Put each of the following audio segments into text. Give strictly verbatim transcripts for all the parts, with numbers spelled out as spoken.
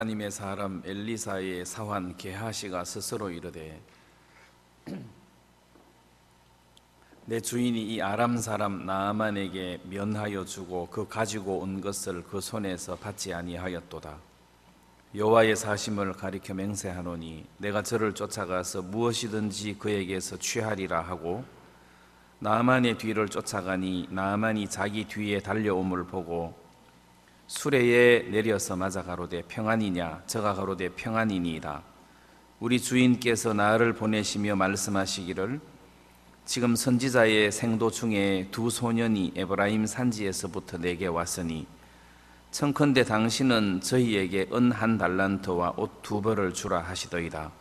하나님의 사람 엘리사의 사환 게하시가 스스로 이르되 내 주인이 이 아람 사람 나아만에게 면하여 주고 그 가지고 온 것을 그 손에서 받지 아니하였도다. 여호와의 사심을 가리켜 맹세하노니 내가 저를 쫓아가서 무엇이든지 그에게서 취하리라 하고 나아만의 뒤를 쫓아가니 나아만이 자기 뒤에 달려옴을 보고 수레에 내려서 맞아 가로되 평안이냐? 저가 가로되 평안이니이다. 우리 주인께서 나를 보내시며 말씀하시기를 지금 선지자의 생도 중에 두 소년이 에브라임 산지에서부터 내게 왔으니 청컨대 당신은 저희에게 은 한 달란트와 옷 두 벌을 주라 하시더이다.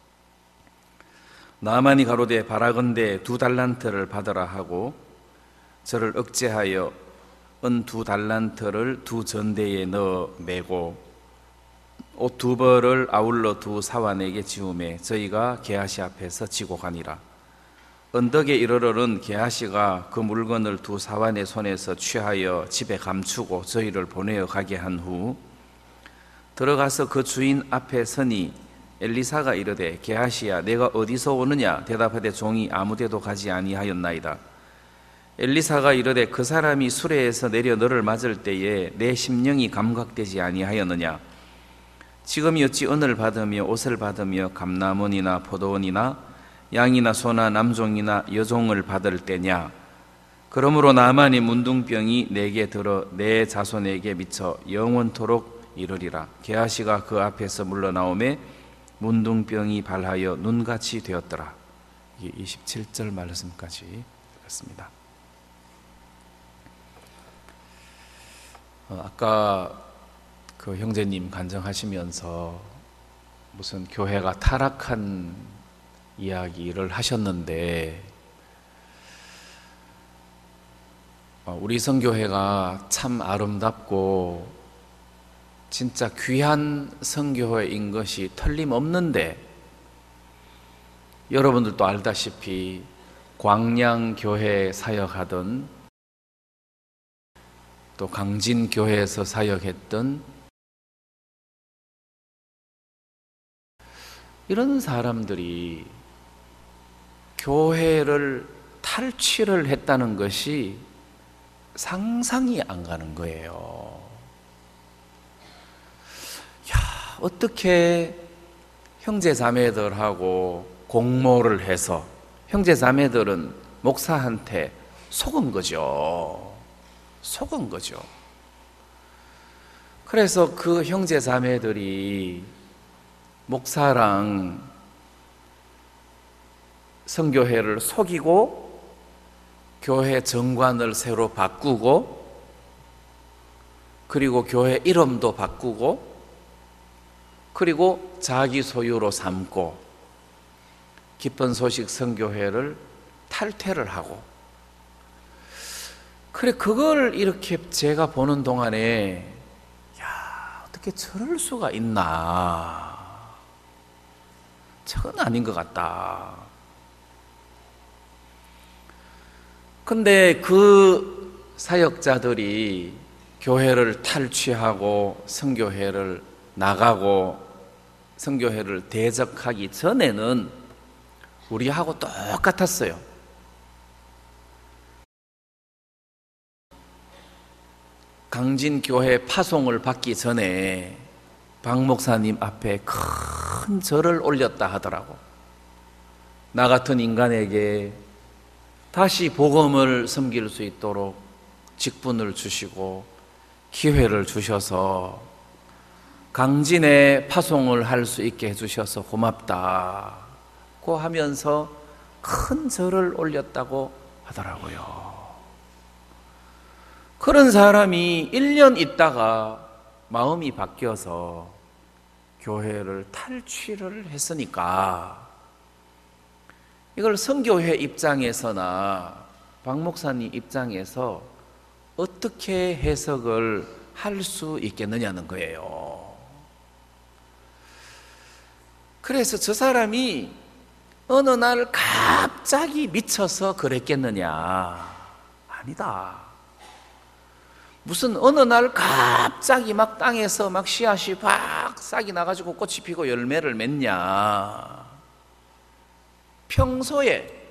나아만이 가로되 바라건대 두 달란트를 받으라 하고 저를 억제하여 은 두 달란트를 두 전대에 넣어 매고 옷 두 벌을 아울러 두 사환에게 지우매 저희가 게하시 앞에서 지고 가니라. 언덕에 이르러는 게하시가 그 물건을 두 사환의 손에서 취하여 집에 감추고 저희를 보내어 가게 한 후 들어가서 그 주인 앞에 서니 엘리사가 이르되 게하시야 내가 어디서 오느냐? 대답하되 종이 아무데도 가지 아니하였나이다. 엘리사가 이르되 그 사람이 수레에서 내려 너를 맞을 때에 내 심령이 감각되지 아니하였느냐? 지금이 어찌 은을 받으며 옷을 받으며 감나무니나 포도원이나 양이나 소나 남종이나 여종을 받을 때냐? 그러므로 나만의 문둥병이 내게 들어 내 자손에게 미쳐 영원토록 이르리라. 게하시가 그 앞에서 물러나오매 문둥병이 발하여 눈같이 되었더라. 이게 이십칠 절 말씀까지 읽었습니다. 아까 그 형제님 간증하시면서 무슨 교회가 타락한 이야기를 하셨는데 우리 성교회가 참 아름답고 진짜 귀한 성교회인 것이 틀림없는데 여러분들도 알다시피 광양교회 사역하던 또 강진교회에서 사역했던 이런 사람들이 교회를 탈취를 했다는 것이 상상이 안 가는 거예요. 야, 어떻게 형제자매들하고 공모를 해서 형제자매들은 목사한테 속은 거죠. 속은 거죠. 그래서 그 형제자매들이 목사랑 성교회를 속이고 교회 정관을 새로 바꾸고 그리고 교회 이름도 바꾸고 그리고 자기 소유로 삼고 기쁜 소식 성교회를 탈퇴를 하고 그래 그걸 이렇게 제가 보는 동안에 야 어떻게 저럴 수가 있나 저건 아닌 것 같다. 근데 그 사역자들이 교회를 탈취하고 성교회를 나가고 성교회를 대적하기 전에는 우리하고 똑같았어요. 강진교회 파송을 받기 전에 박 목사님 앞에 큰 절을 올렸다 하더라고. 나 같은 인간에게 다시 복음을 섬길 수 있도록 직분을 주시고 기회를 주셔서 강진에 파송을 할 수 있게 해주셔서 고맙다고 하면서 큰 절을 올렸다고 하더라고요. 그런 사람이 일 년 있다가 마음이 바뀌어서 교회를 탈취를 했으니까 이걸 성교회 입장에서나 박 목사님 입장에서 어떻게 해석을 할 수 있겠느냐는 거예요. 그래서 저 사람이 어느 날 갑자기 미쳐서 그랬겠느냐? 아니다. 무슨 어느 날 갑자기 막 땅에서 막 씨앗이 팍 싹이 나가지고 꽃이 피고 열매를 맺냐? 평소에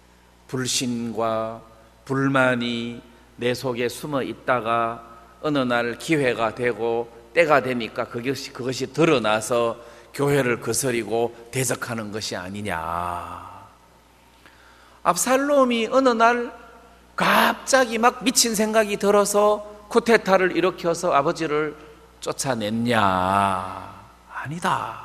불신과 불만이 내 속에 숨어 있다가 어느 날 기회가 되고 때가 되니까 그것이, 그것이 드러나서 교회를 거스리고 대적하는 것이 아니냐. 압살롬이 어느 날 갑자기 막 미친 생각이 들어서 쿠데타를 일으켜서 아버지를 쫓아냈냐? 아니다.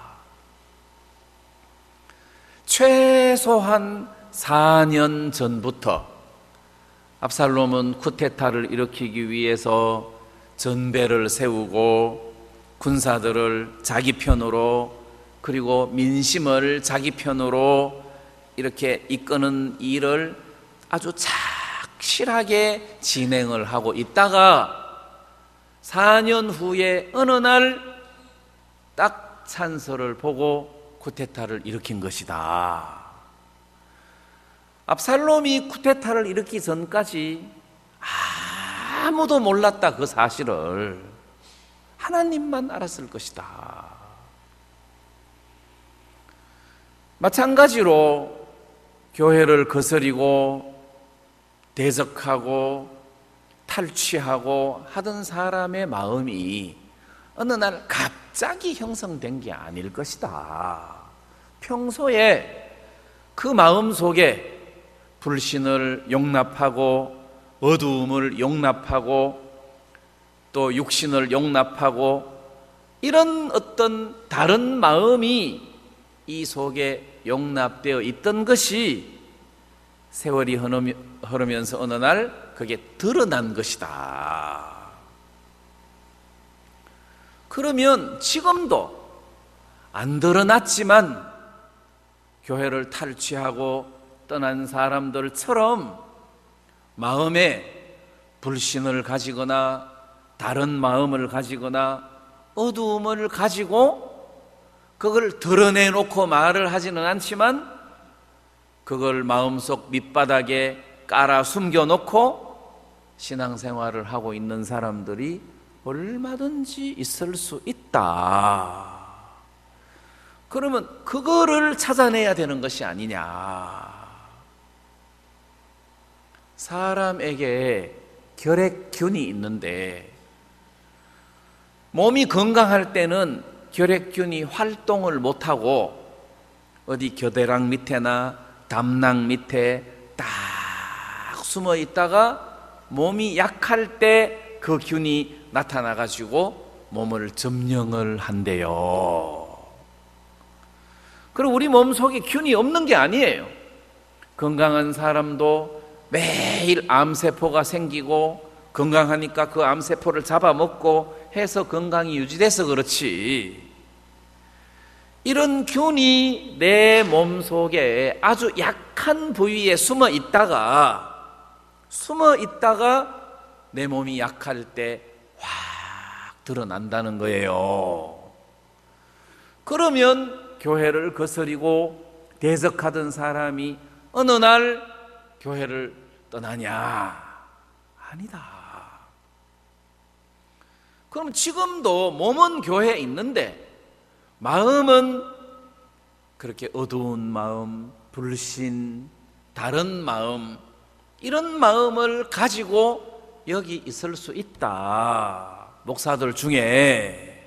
최소한 사 년 전부터 압살롬은 쿠데타를 일으키기 위해서 전배를 세우고 군사들을 자기 편으로 그리고 민심을 자기 편으로 이렇게 이끄는 일을 아주 착실하게 진행을 하고 있다가 사 년 후에 어느 날 딱 찬서를 보고 쿠데타를 일으킨 것이다. 압살롬이 쿠데타를 일으키기 전까지 아무도 몰랐다. 그 사실을 하나님만 알았을 것이다. 마찬가지로 교회를 거스리고 대적하고 탈취하고 하던 사람의 마음이 어느 날 갑자기 형성된 게 아닐 것이다. 평소에 그 마음 속에 불신을 용납하고 어두움을 용납하고 또 육신을 용납하고 이런 어떤 다른 마음이 이 속에 용납되어 있던 것이 세월이 흐르면서 어느 날 그게 드러난 것이다. 그러면 지금도 안 드러났지만 교회를 탈취하고 떠난 사람들처럼 마음에 불신을 가지거나 다른 마음을 가지거나 어두움을 가지고 그걸 드러내놓고 말을 하지는 않지만 그걸 마음속 밑바닥에 깔아 숨겨놓고 신앙생활을 하고 있는 사람들이 얼마든지 있을 수 있다. 그러면 그거를 찾아내야 되는 것이 아니냐. 사람에게 결핵균이 있는데 몸이 건강할 때는 결핵균이 활동을 못하고 어디 겨드랑 밑에나 담낭 밑에 딱 숨어 있다가 몸이 약할 때 그 균이 나타나가지고 몸을 점령을 한대요. 그리고 우리 몸속에 균이 없는 게 아니에요. 건강한 사람도 매일 암세포가 생기고 건강하니까 그 암세포를 잡아먹고 해서 건강이 유지돼서 그렇지. 이런 균이 내 몸속에 아주 약한 부위에 숨어 있다가 숨어 있다가 내 몸이 약할 때 확 드러난다는 거예요. 그러면 교회를 거스리고 대적하던 사람이 어느 날 교회를 떠나냐? 아니다. 그럼 지금도 몸은 교회에 있는데 마음은 그렇게 어두운 마음, 불신, 다른 마음, 이런 마음을 가지고 여기 있을 수 있다. 목사들 중에.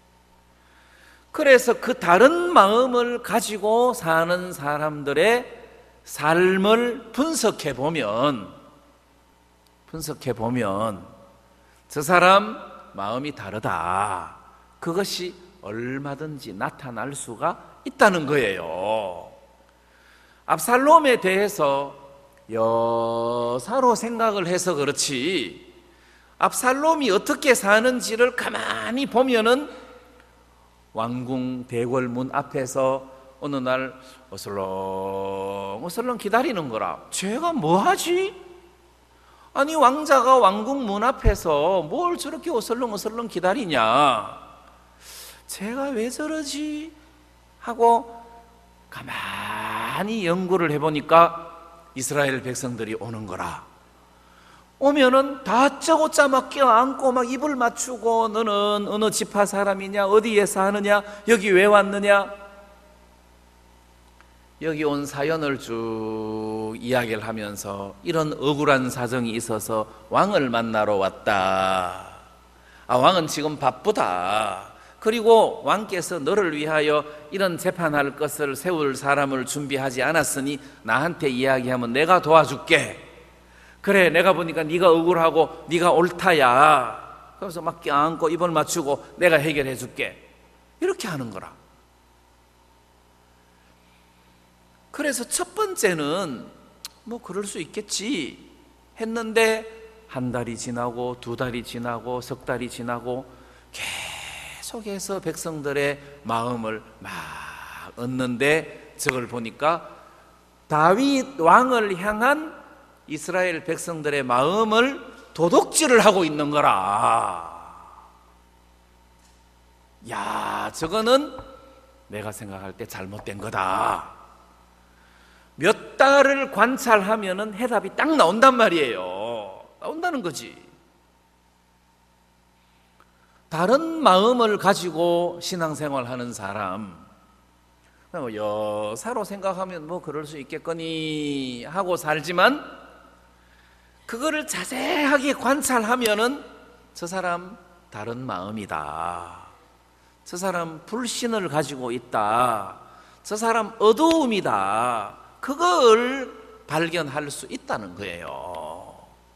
그래서 그 다른 마음을 가지고 사는 사람들의 삶을 분석해 보면 분석해 보면 저 사람 마음이 다르다. 그것이 얼마든지 나타날 수가 있다는 거예요. 압살롬에 대해서 여사로 생각을 해서 그렇지 압살롬이 어떻게 사는지를 가만히 보면은 왕궁 대궐문 앞에서 어느 날 어슬렁 어슬렁 기다리는 거라. 쟤가 뭐 하지? 아니 왕자가 왕궁 문 앞에서 뭘 저렇게 어슬렁 어슬렁 기다리냐? 쟤가 왜 저러지? 하고 가만히 연구를 해보니까 이스라엘 백성들이 오는 거라. 오면은 다짜고짜 막 껴안고 막 입을 맞추고, 너는 어느 지파 사람이냐, 어디에 사느냐, 여기 왜 왔느냐. 여기 온 사연을 쭉 이야기를 하면서 이런 억울한 사정이 있어서 왕을 만나러 왔다. 아, 왕은 지금 바쁘다. 그리고 왕께서 너를 위하여 이런 재판할 것을 세울 사람을 준비하지 않았으니 나한테 이야기하면 내가 도와줄게. 그래, 내가 보니까 네가 억울하고 네가 옳다야. 그래서 막 껴안고 입을 맞추고 내가 해결해 줄게. 이렇게 하는 거라. 그래서 첫 번째는 뭐 그럴 수 있겠지 했는데, 한 달이 지나고 두 달이 지나고 석 달이 지나고 계속해서 백성들의 마음을 막 얻는데, 저걸 보니까 다윗 왕을 향한 이스라엘 백성들의 마음을 도둑질을 하고 있는 거라. 야, 저거는 내가 생각할 때 잘못된 거다. 몇 달을 관찰하면은 해답이 딱 나온단 말이에요. 나온다는 거지. 다른 마음을 가지고 신앙생활하는 사람, 여사로 생각하면 뭐 그럴 수 있겠거니 하고 살지만, 그거를 자세하게 관찰하면은 저 사람 다른 마음이다. 저 사람 불신을 가지고 있다. 저 사람 어두움이다. 그걸 발견할 수 있다는 거예요.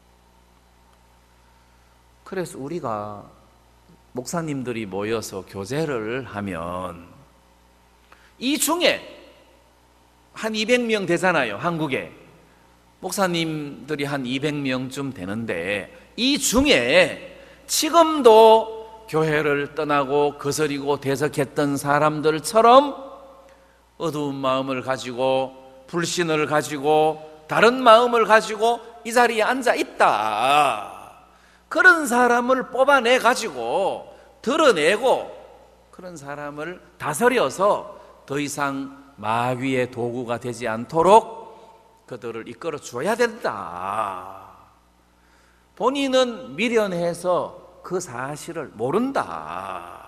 그래서 우리가 목사님들이 모여서 교제를 하면 이 중에 한 이백 명 되잖아요, 한국에. 목사님들이 한 이백 명쯤 되는데, 이 중에 지금도 교회를 떠나고 거스리고 대적했던 사람들처럼 어두운 마음을 가지고, 불신을 가지고, 다른 마음을 가지고 이 자리에 앉아 있다. 그런 사람을 뽑아내 가지고 드러내고, 그런 사람을 다스려서 더 이상 마귀의 도구가 되지 않도록 그들을 이끌어 줘야 된다. 본인은 미련해서 그 사실을 모른다.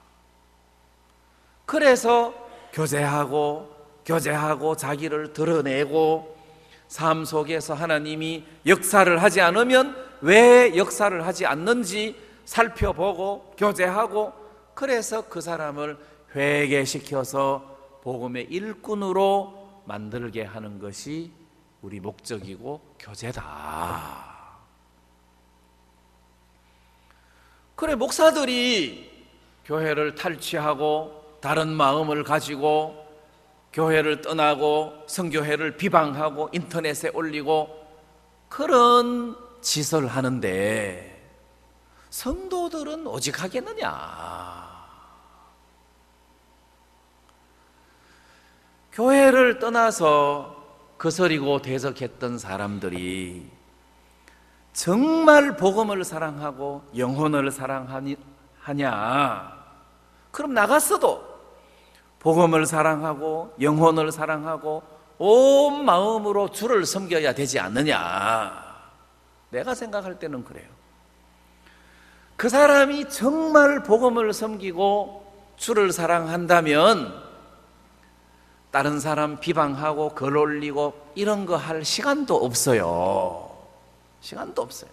그래서 교제하고 교제하고 자기를 드러내고, 삶 속에서 하나님이 역사를 하지 않으면 왜 역사를 하지 않는지 살펴보고 교제하고, 그래서 그 사람을 회개시켜서 복음의 일꾼으로 만들게 하는 것이 우리 목적이고 교제다. 그래, 목사들이 교회를 탈취하고 다른 마음을 가지고 교회를 떠나고 선교회를 비방하고 인터넷에 올리고 그런 짓을 하는데, 성도들은 오직 하겠느냐? 교회를 떠나서 거스리고 대적했던 사람들이 정말 복음을 사랑하고 영혼을 사랑하냐? 그럼 나갔어도 복음을 사랑하고 영혼을 사랑하고 온 마음으로 주를 섬겨야 되지 않느냐? 내가 생각할 때는 그래요. 그 사람이 정말 복음을 섬기고 주를 사랑한다면 다른 사람 비방하고 글 올리고 이런 거 할 시간도 없어요. 시간도 없어요.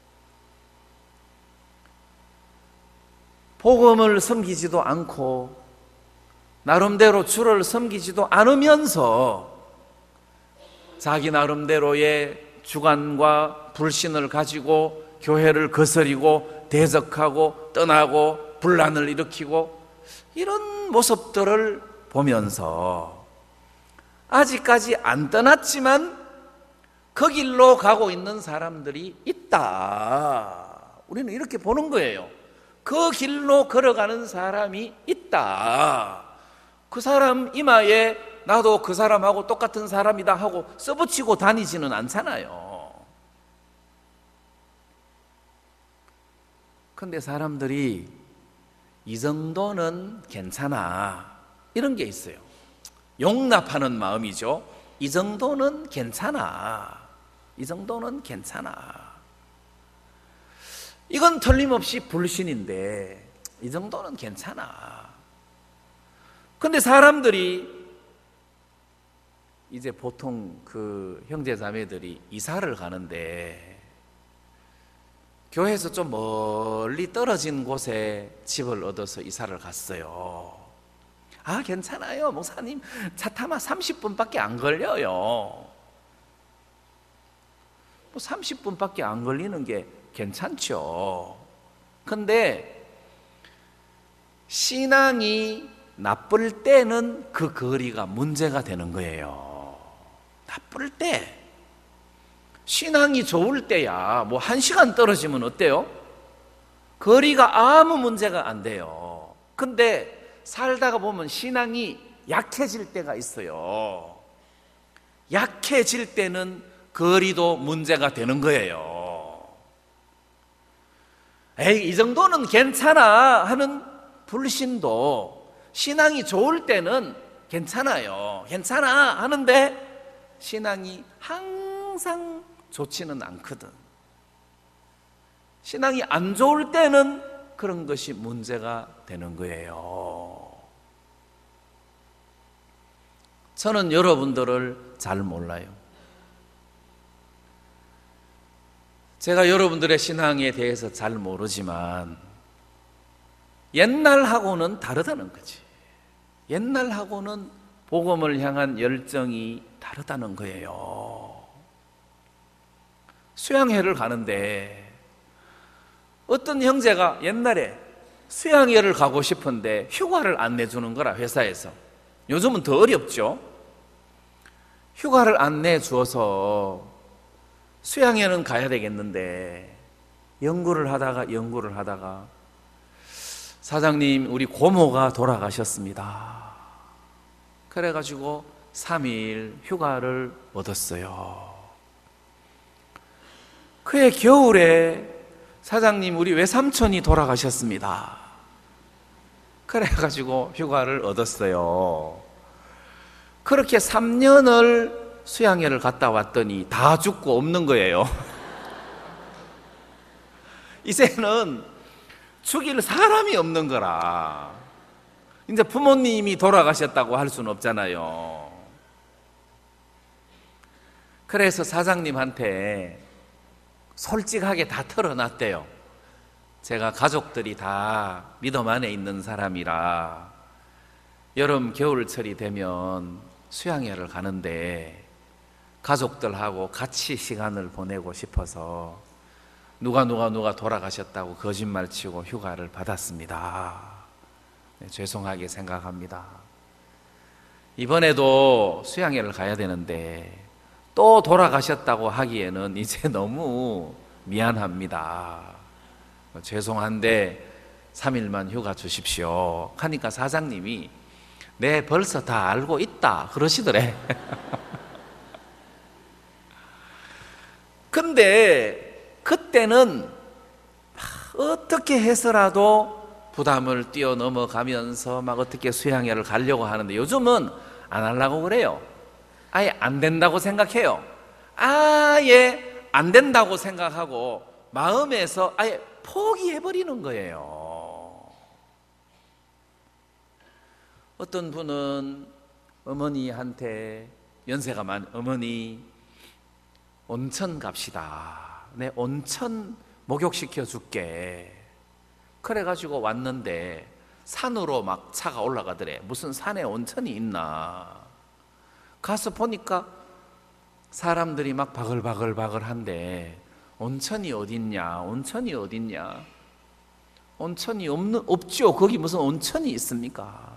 복음을 섬기지도 않고 나름대로 주를 섬기지도 않으면서 자기 나름대로의 주관과 불신을 가지고 교회를 거스리고 대적하고 떠나고 분란을 일으키고 이런 모습들을 보면서 아직까지 안 떠났지만 그 길로 가고 있는 사람들이 있다. 우리는 이렇게 보는 거예요. 그 길로 걸어가는 사람이 있다. 그 사람 이마에 나도 그 사람하고 똑같은 사람이다 하고 써붙이고 다니지는 않잖아요. 근데 사람들이 이 정도는 괜찮아, 이런 게 있어요. 용납하는 마음이죠. 이 정도는 괜찮아, 이 정도는 괜찮아. 이건 틀림없이 불신인데 이 정도는 괜찮아. 근데 사람들이 이제 보통 그 형제자매들이 이사를 가는데 교회에서 좀 멀리 떨어진 곳에 집을 얻어서 이사를 갔어요. 아, 괜찮아요. 목사님, 차 타면 삼십 분밖에 안 걸려요. 뭐 삼십 분밖에 안 걸리는 게 괜찮죠. 근데 신앙이 나쁠 때는 그 거리가 문제가 되는 거예요. 나쁠 때. 신앙이 좋을 때야 뭐 한 시간 떨어지면 어때요? 거리가 아무 문제가 안 돼요. 근데 살다가 보면 신앙이 약해질 때가 있어요. 약해질 때는 거리도 문제가 되는 거예요. 에이, 이 정도는 괜찮아 하는 불신도 신앙이 좋을 때는 괜찮아요. 괜찮아 하는데 신앙이 항상 좋지는 않거든. 신앙이 안 좋을 때는 그런 것이 문제가 되는 거예요. 저는 여러분들을 잘 몰라요. 제가 여러분들의 신앙에 대해서 잘 모르지만 옛날하고는 다르다는 거지. 옛날하고는 복음을 향한 열정이 다르다는 거예요. 수양회를 가는데 어떤 형제가 옛날에 수양회를 가고 싶은데 휴가를 안 내주는 거라, 회사에서. 요즘은 더 어렵죠. 휴가를 안 내주어서 수양회는 가야 되겠는데 연구를 하다가 연구를 하다가 사장님, 우리 고모가 돌아가셨습니다. 그래가지고 삼 일 휴가를 얻었어요. 그해 겨울에 사장님, 우리 외삼촌이 돌아가셨습니다. 그래가지고 휴가를 얻었어요. 그렇게 삼 년을 수양회를 갔다 왔더니 다 죽고 없는 거예요. 이제는 죽일 사람이 없는 거라. 이제 부모님이 돌아가셨다고 할 수는 없잖아요. 그래서 사장님한테 솔직하게 다 털어놨대요. 제가 가족들이 다 믿음 안에 있는 사람이라 여름 겨울철이 되면 수양회를 가는데 가족들하고 같이 시간을 보내고 싶어서 누가 누가 누가 돌아가셨다고 거짓말치고 휴가를 받았습니다. 네, 죄송하게 생각합니다. 이번에도 수양회를 가야 되는데 또 돌아가셨다고 하기에는 이제 너무 미안합니다. 죄송한데 삼 일만 휴가 주십시오 하니까 사장님이 네, 벌써 다 알고 있다 그러시더래. 근데 그때는 어떻게 해서라도 부담을 뛰어넘어가면서 막 어떻게 수양회를 가려고 하는데 요즘은 안 하려고 그래요. 아예 안 된다고 생각해요. 아예 안 된다고 생각하고 마음에서 아예 포기해버리는 거예요. 어떤 분은 어머니한테 연세가 많은 어머니 온천 갑시다. 내 온천 목욕시켜 줄게. 그래가지고 왔는데 산으로 막 차가 올라가더래. 무슨 산에 온천이 있나. 가서 보니까 사람들이 막 바글바글바글한데 온천이 어딨냐, 온천이 어딨냐. 온천이 없는, 없죠. 거기 무슨 온천이 있습니까?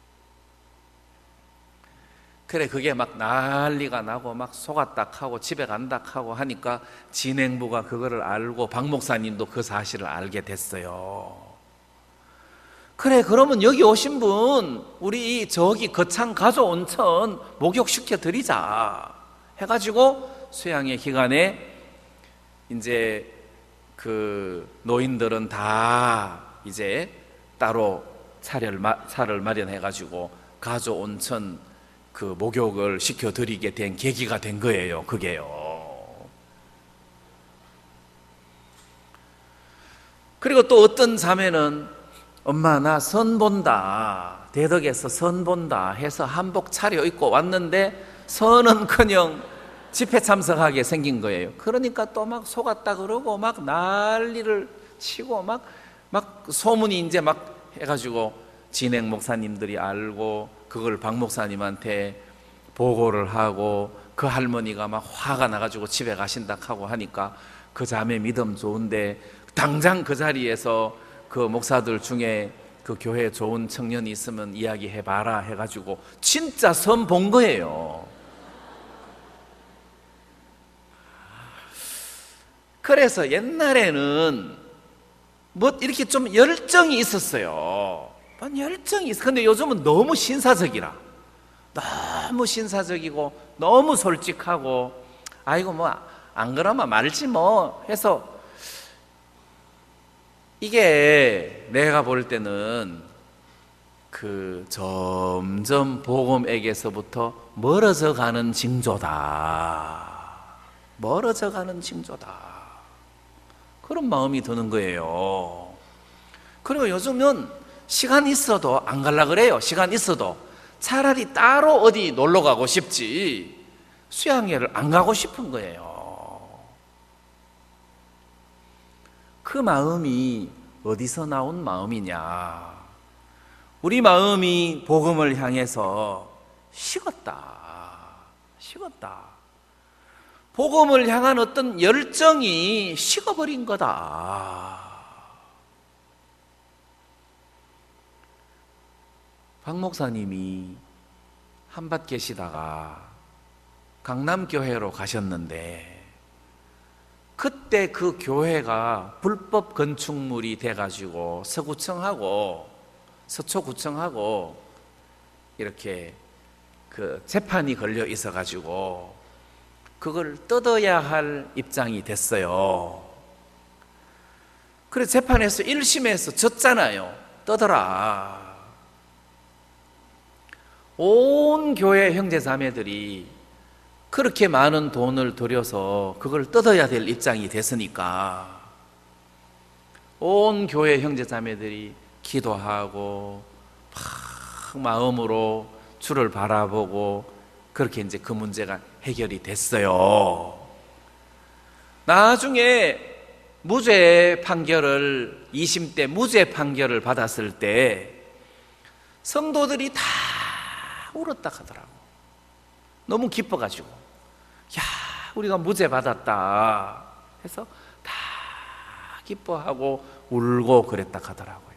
그래, 그게 막 난리가 나고 막 속았닥하고 집에 간닥하고 하니까 진행부가 그거를 알고 박 목사님도 그 사실을 알게 됐어요. 그래, 그러면 여기 오신 분 우리 저기 거창 가조 온천 목욕시켜 드리자 해가지고 수양회 기간에 이제 그 노인들은 다 이제 따로 차를, 차를 마련해가지고 가조 온천 그 목욕을 시켜드리게 된 계기가 된 거예요. 그게요. 그리고 또 어떤 자매는 엄마 나 선 본다, 대덕에서 선 본다 해서 한복 차려입고 왔는데 선은커녕 집회 참석하게 생긴 거예요. 그러니까 또 막 속았다 그러고 막 난리를 치고 막, 막 소문이 이제 막 해가지고 진행 목사님들이 알고 그걸 박 목사님한테 보고를 하고 그 할머니가 막 화가 나가지고 집에 가신다 하고 하니까 그 자매 믿음 좋은데 당장 그 자리에서 그 목사들 중에 그 교회에 좋은 청년이 있으면 이야기해봐라 해가지고 진짜 선 본 거예요. 그래서 옛날에는 뭐 이렇게 좀 열정이 있었어요. 열정이 있어. 근데 요즘은 너무 신사적이라, 너무 신사적이고 너무 솔직하고 아이고 뭐 안 그러면 말지 뭐 해서 이게 내가 볼 때는 그 점점 복음에게서부터 멀어져 가는 징조다. 멀어져 가는 징조다. 그런 마음이 드는 거예요. 그리고 요즘은 시간 있어도 안 갈라 그래요. 시간 있어도 차라리 따로 어디 놀러 가고 싶지 수양회를 안 가고 싶은 거예요. 그 마음이 어디서 나온 마음이냐? 우리 마음이 복음을 향해서 식었다. 식었다. 복음을 향한 어떤 열정이 식어버린 거다. 박 목사님이 한밭 계시다가 강남교회로 가셨는데 그때 그 교회가 불법 건축물이 돼가지고 서구청하고 서초구청하고 이렇게 그 재판이 걸려 있어가지고 그걸 뜯어야 할 입장이 됐어요. 그래서 재판에서 일 심에서 졌잖아요. 뜯어라. 온 교회 형제 자매들이 그렇게 많은 돈을 들여서 그걸 뜯어야 될 입장이 됐으니까 온 교회 형제 자매들이 기도하고 막 마음으로 주를 바라보고 그렇게 이제 그 문제가 해결이 됐어요. 나중에 무죄 판결을 이심 때 무죄 판결을 받았을 때 성도들이 다 울었다 하더라고. 너무 기뻐가지고 야 우리가 무죄 받았다 해서 다 기뻐하고 울고 그랬다 하더라고요.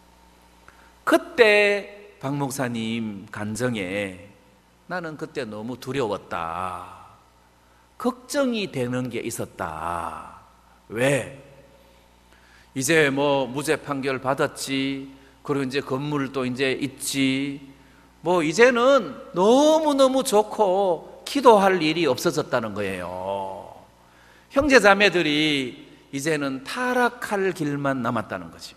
그때 박 목사님 간정에 나는 그때 너무 두려웠다, 걱정이 되는 게 있었다. 왜? 이제 뭐 무죄 판결 받았지, 그리고 이제 건물도 이제 있지, 뭐 이제는 너무너무 좋고 기도할 일이 없어졌다는 거예요. 형제 자매들이 이제는 타락할 길만 남았다는 거지.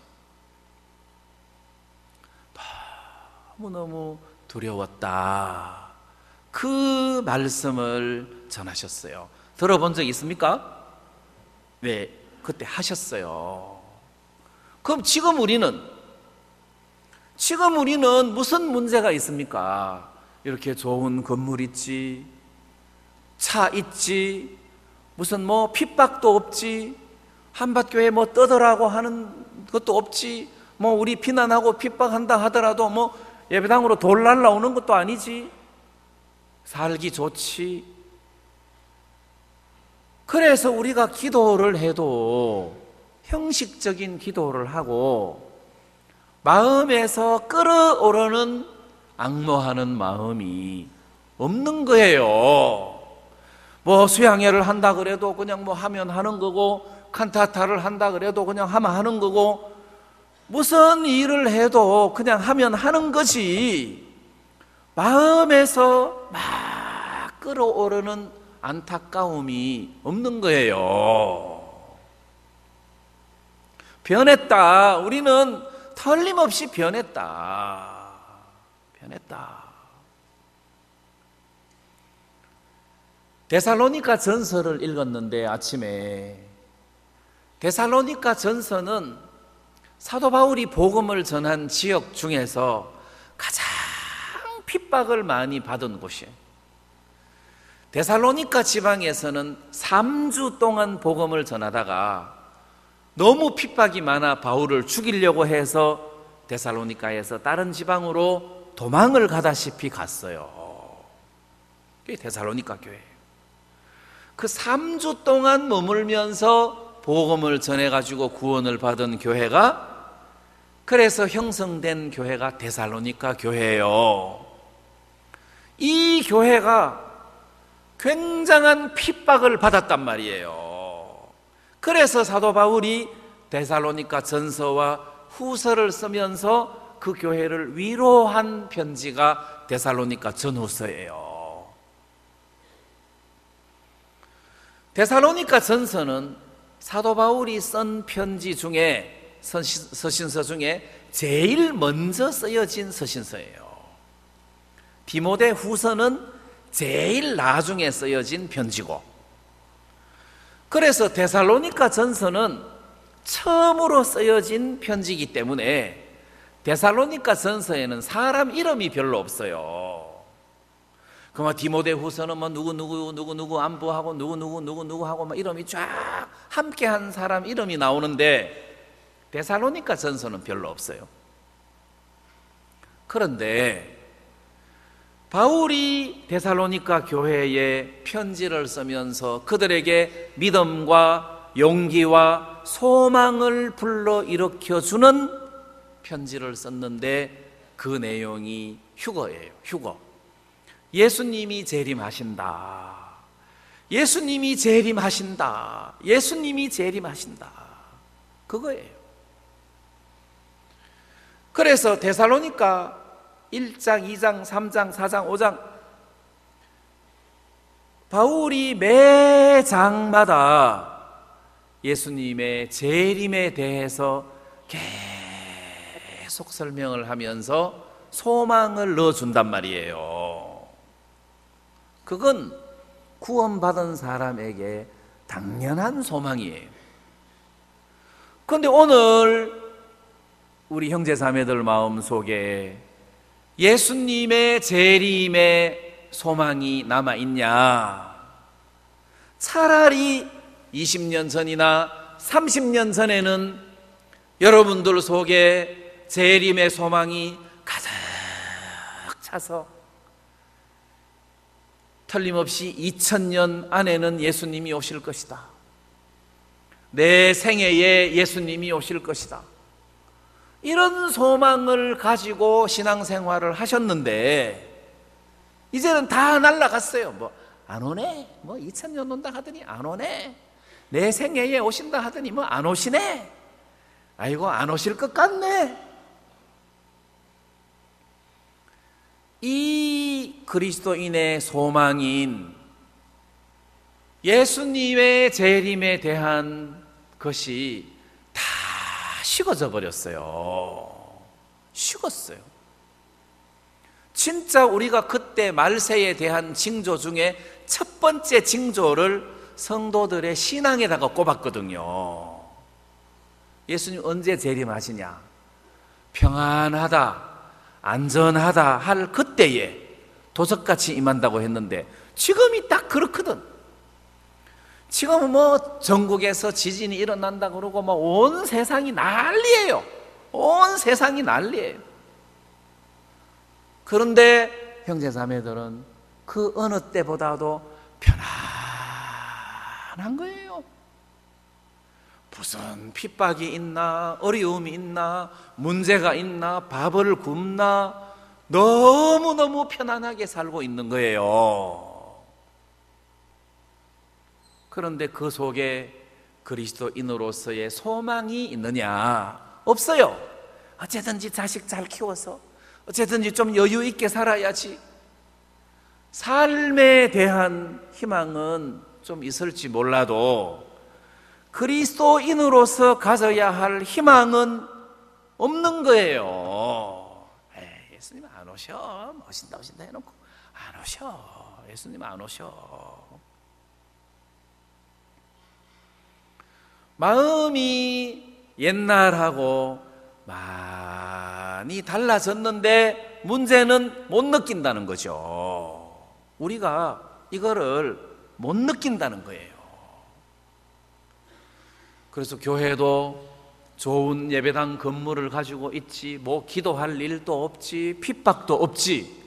너무너무 두려웠다. 그 말씀을 전하셨어요. 들어본 적 있습니까? 네, 그때 하셨어요. 그럼 지금 우리는 지금 우리는 무슨 문제가 있습니까? 이렇게 좋은 건물 있지, 차 있지, 무슨 뭐 핍박도 없지, 한밭교회 뭐 떠더라고 하는 것도 없지, 뭐 우리 비난하고 핍박한다 하더라도 뭐 예배당으로 돌 날라오는 것도 아니지, 살기 좋지. 그래서 우리가 기도를 해도 형식적인 기도를 하고 마음에서 끓어오르는 앙모하는 마음이 없는 거예요. 뭐 수양회를 한다 그래도 그냥 뭐 하면 하는 거고, 칸타타를 한다 그래도 그냥 하면 하는 거고, 무슨 일을 해도 그냥 하면 하는 거지. 마음에서 막 끓어오르는 안타까움이 없는 거예요. 변했다. 우리는 틀림없이 변했다. 변했다. 데살로니가 전서를 읽었는데 아침에 데살로니가 전서는 사도 바울이 복음을 전한 지역 중에서 가장 핍박을 많이 받은 곳이에요. 데살로니가 지방에서는 삼 주 동안 복음을 전하다가 너무 핍박이 많아 바울을 죽이려고 해서 데살로니가에서 다른 지방으로 도망을 가다시피 갔어요. 그게 데살로니가 교회예요. 그 삼 주 동안 머물면서 복음을 전해가지고 구원을 받은 교회가, 그래서 형성된 교회가 데살로니가 교회예요. 이 교회가 굉장한 핍박을 받았단 말이에요. 그래서 사도 바울이 데살로니가 전서와 후서를 쓰면서 그 교회를 위로한 편지가 데살로니가 전후서예요. 데살로니가 전서는 사도 바울이 쓴 편지 중에, 서신서 중에 제일 먼저 쓰여진 서신서예요. 디모데 후서는 제일 나중에 쓰여진 편지고, 그래서 데살로니가 전서는 처음으로 쓰여진 편지이기 때문에 데살로니가 전서에는 사람 이름이 별로 없어요. 그만 디모데 후서는 뭐 누구 누구 누구 누구 안부하고 누구 누구 누구 누구 하고 막 이름이 쫙 함께한 사람 이름이 나오는데 데살로니가 전서는 별로 없어요. 그런데 바울이 데살로니가 교회에 편지를 쓰면서 그들에게 믿음과 용기와 소망을 불러일으켜주는 편지를 썼는데 그 내용이 휴거예요. 휴거. 예수님이 재림하신다. 예수님이 재림하신다. 예수님이 재림하신다. 그거예요. 그래서 데살로니가 일 장, 이 장, 삼 장, 사 장, 오 장 바울이 매 장마다 예수님의 재림에 대해서 계속 설명을 하면서 소망을 넣어준단 말이에요. 그건 구원받은 사람에게 당연한 소망이에요. 그런데 오늘 우리 형제자매들 마음속에 예수님의 재림의 소망이 남아있냐? 차라리 이십 년 전이나 삼십 년 전에는 여러분들 속에 재림의 소망이 가득 차서 틀림없이 이천 년 안에는 예수님이 오실 것이다. 내 생애에 예수님이 오실 것이다. 이런 소망을 가지고 신앙생활을 하셨는데 이제는 다 날아갔어요. 뭐 안 오네. 뭐 이천 년 온다 하더니 안 오네. 내 생애에 오신다 하더니 뭐 안 오시네. 아이고 안 오실 것 같네. 이 그리스도인의 소망인 예수님의 재림에 대한 것이 다 식어져 버렸어요. 식었어요. 진짜 우리가 그때 말세에 대한 징조 중에 첫 번째 징조를 성도들의 신앙에다가 꼽았거든요. 예수님 언제 재림하시냐? 평안하다, 안전하다 할 그때에 도적같이 임한다고 했는데 지금이 딱 그렇거든. 지금은 뭐 전국에서 지진이 일어난다 그러고 뭐 온 세상이 난리예요. 온 세상이 난리예요. 그런데 형제자매들은 그 어느 때보다도 편안한 거예요. 무슨 핍박이 있나, 어려움이 있나, 문제가 있나, 밥을 굶나, 너무너무 편안하게 살고 있는 거예요. 그런데 그 속에 그리스도인으로서의 소망이 있느냐? 없어요. 어쨌든지 자식 잘 키워서, 어쨌든지 좀 여유 있게 살아야지. 삶에 대한 희망은 좀 있을지 몰라도 그리스도인으로서 가져야 할 희망은 없는 거예요. 에이, 예수님 안 오셔. 오신다 오신다 해놓고 안 오셔. 예수님 안 오셔. 마음이 옛날하고 많이 달라졌는데 문제는 못 느낀다는 거죠. 우리가 이거를 못 느낀다는 거예요. 그래서 교회도 좋은 예배당 건물을 가지고 있지, 뭐 기도할 일도 없지, 핍박도 없지.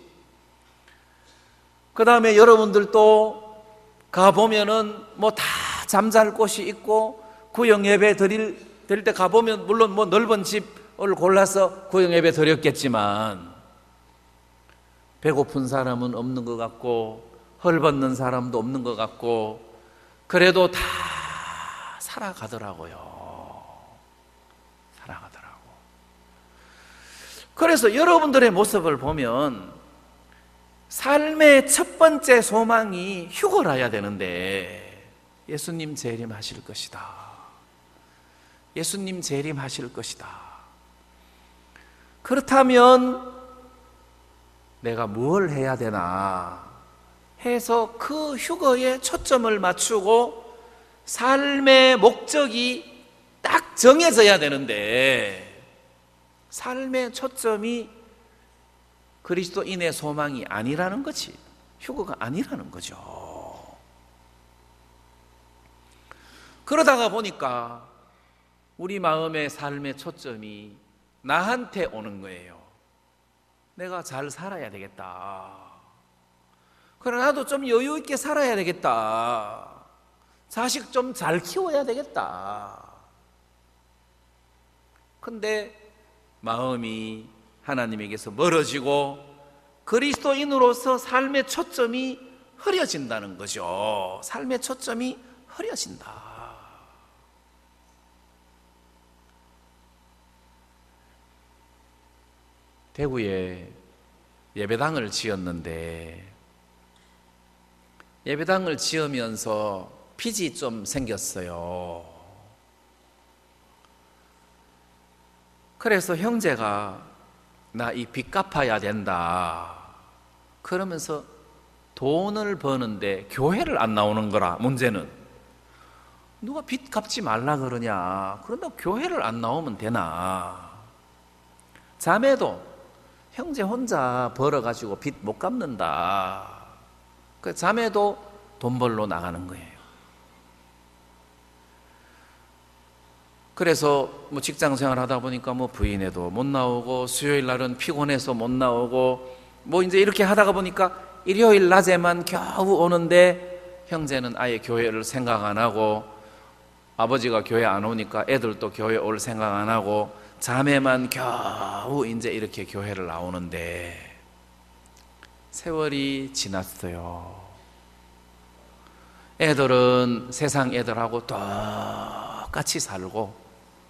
그 다음에 여러분들도 가보면은 뭐 다 잠잘 곳이 있고, 구역 예배 드릴, 드릴 때 가보면 물론 뭐 넓은 집을 골라서 구역 예배 드렸겠지만, 배고픈 사람은 없는 것 같고, 헐벗는 사람도 없는 것 같고, 그래도 다 살아가더라고요. 살아가더라고. 그래서 여러분들의 모습을 보면 삶의 첫 번째 소망이 휴거라야 되는데 예수님 재림하실 것이다. 예수님 재림하실 것이다. 그렇다면 내가 뭘 해야 되나 해서 그 휴거에 초점을 맞추고 삶의 목적이 딱 정해져야 되는데 삶의 초점이 그리스도인의 소망이 아니라는 거지, 휴거가 아니라는 거죠. 그러다가 보니까 우리 마음의 삶의 초점이 나한테 오는 거예요. 내가 잘 살아야 되겠다. 그래, 나도 좀 여유 있게 살아야 되겠다. 자식 좀 잘 키워야 되겠다. 근데 마음이 하나님에게서 멀어지고 그리스도인으로서 삶의 초점이 흐려진다는 거죠. 삶의 초점이 흐려진다. 대구에 예배당을 지었는데 예배당을 지으면서 빚이 좀 생겼어요. 그래서 형제가 나 이 빚 갚아야 된다 그러면서 돈을 버는데 교회를 안 나오는 거라. 문제는 누가 빚 갚지 말라 그러냐, 그런다 교회를 안 나오면 되나. 자매도 형제 혼자 벌어가지고 빚 못 갚는다. 그 자매도 돈 벌러 나가는 거예요. 그래서 뭐 직장 생활 하다 보니까 뭐 부인에도 못 나오고, 수요일 날은 피곤해서 못 나오고, 뭐 이제 이렇게 하다가 보니까 일요일 낮에만 겨우 오는데 형제는 아예 교회를 생각 안 하고, 아버지가 교회 안 오니까 애들도 교회 올 생각 안 하고, 자매만 겨우 이제 이렇게 교회를 나오는데 세월이 지났어요. 애들은 세상 애들하고 똑같이 살고,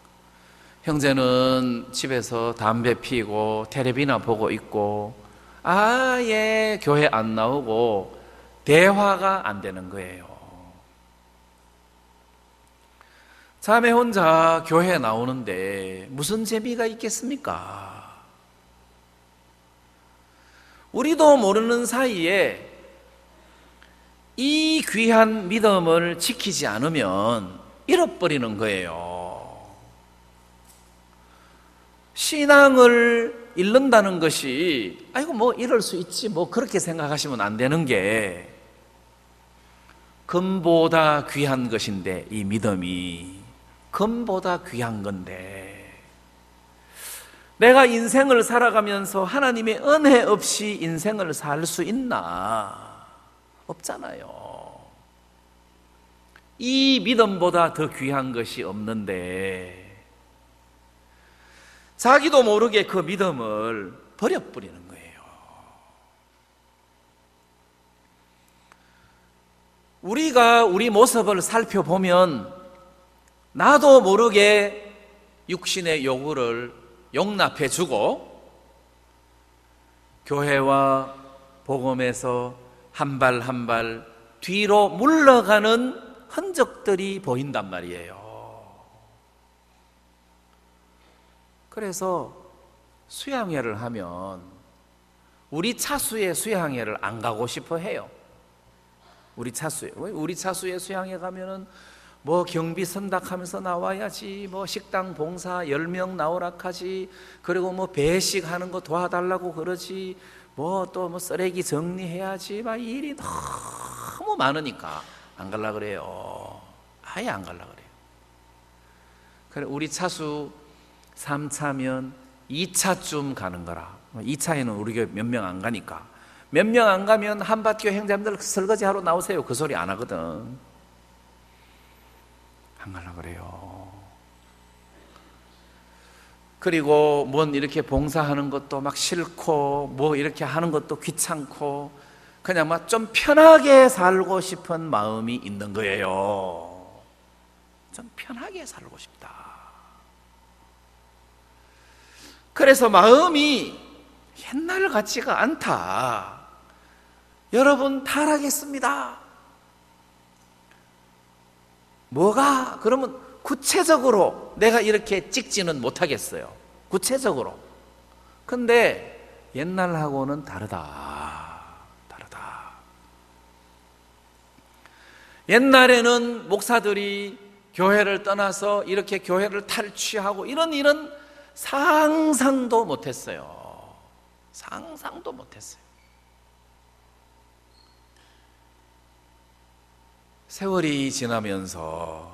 형제는 집에서 담배 피고 텔레비나 보고 있고 아예 교회 안 나오고 대화가 안 되는 거예요. 자매 혼자 교회 나오는데 무슨 재미가 있겠습니까? 우리도 모르는 사이에 이 귀한 믿음을 지키지 않으면 잃어버리는 거예요. 신앙을 잃는다는 것이 아이고 뭐 이럴 수 있지 뭐 그렇게 생각하시면 안 되는 게, 금보다 귀한 것인데, 이 믿음이 금보다 귀한 건데, 내가 인생을 살아가면서 하나님의 은혜 없이 인생을 살 수 있나? 없잖아요. 이 믿음보다 더 귀한 것이 없는데 자기도 모르게 그 믿음을 버려버리는 거예요. 우리가 우리 모습을 살펴보면 나도 모르게 육신의 요구를 용납해주고 교회와 복음에서 한 발 한 발 뒤로 물러가는 흔적들이 보인단 말이에요. 그래서 수양회를 하면 우리 차수의 수양회를 안 가고 싶어 해요. 우리 차수에 우리 차수의 수양회 가면은 뭐 경비 선닥하면서 나와야지, 뭐 식당 봉사 열 명 나오라 하지, 그리고 뭐 배식 하는 거 도와달라고 그러지, 뭐 또 뭐 쓰레기 정리해야지, 막 일이 너무 많으니까 안 갈라 그래요. 아예 안 갈라 그래요. 그래, 우리 차수 삼 차면 이 차쯤 가는 거라. 이 차에는 우리가 몇 명 안 가니까. 몇 명 안 가면 한밭교회 형제님들 설거지 하러 나오세요. 그 소리 안 하거든. 안 가려고 그래요. 그리고 뭔 이렇게 봉사하는 것도 막 싫고, 뭐 이렇게 하는 것도 귀찮고, 그냥 막 좀 편하게 살고 싶은 마음이 있는 거예요. 좀 편하게 살고 싶다. 그래서 마음이 옛날 같지가 않다. 여러분 타락했습니다. 뭐가? 그러면 구체적으로 내가 이렇게 찍지는 못하겠어요. 구체적으로. 근데 옛날하고는 다르다. 다르다. 옛날에는 목사들이 교회를 떠나서 이렇게 교회를 탈취하고 이런 일은 상상도 못했어요. 상상도 못했어요. 세월이 지나면서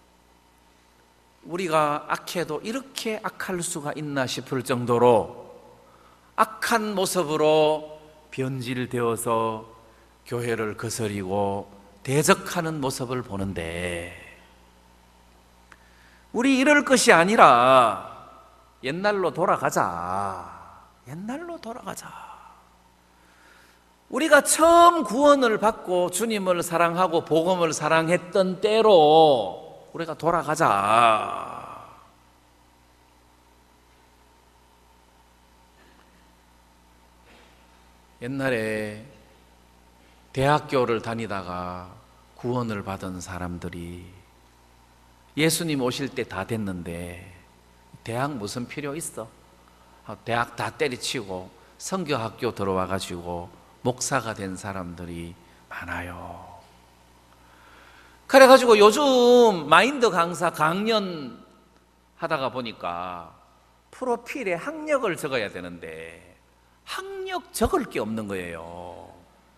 우리가 악해도 이렇게 악할 수가 있나 싶을 정도로 악한 모습으로 변질되어서 교회를 거스리고 대적하는 모습을 보는데, 우리 이럴 것이 아니라 옛날로 돌아가자. 옛날로 돌아가자. 우리가 처음 구원을 받고 주님을 사랑하고 복음을 사랑했던 때로 우리가 돌아가자. 옛날에 대학교를 다니다가 구원을 받은 사람들이 예수님 오실 때 다 됐는데 대학 무슨 필요 있어? 대학 다 때려치우고 선교학교 들어와 가지고 목사가 된 사람들이 많아요. 그래가지고 요즘 마인드 강사 강연 하다가 보니까 프로필에 학력을 적어야 되는데 학력 적을 게 없는 거예요.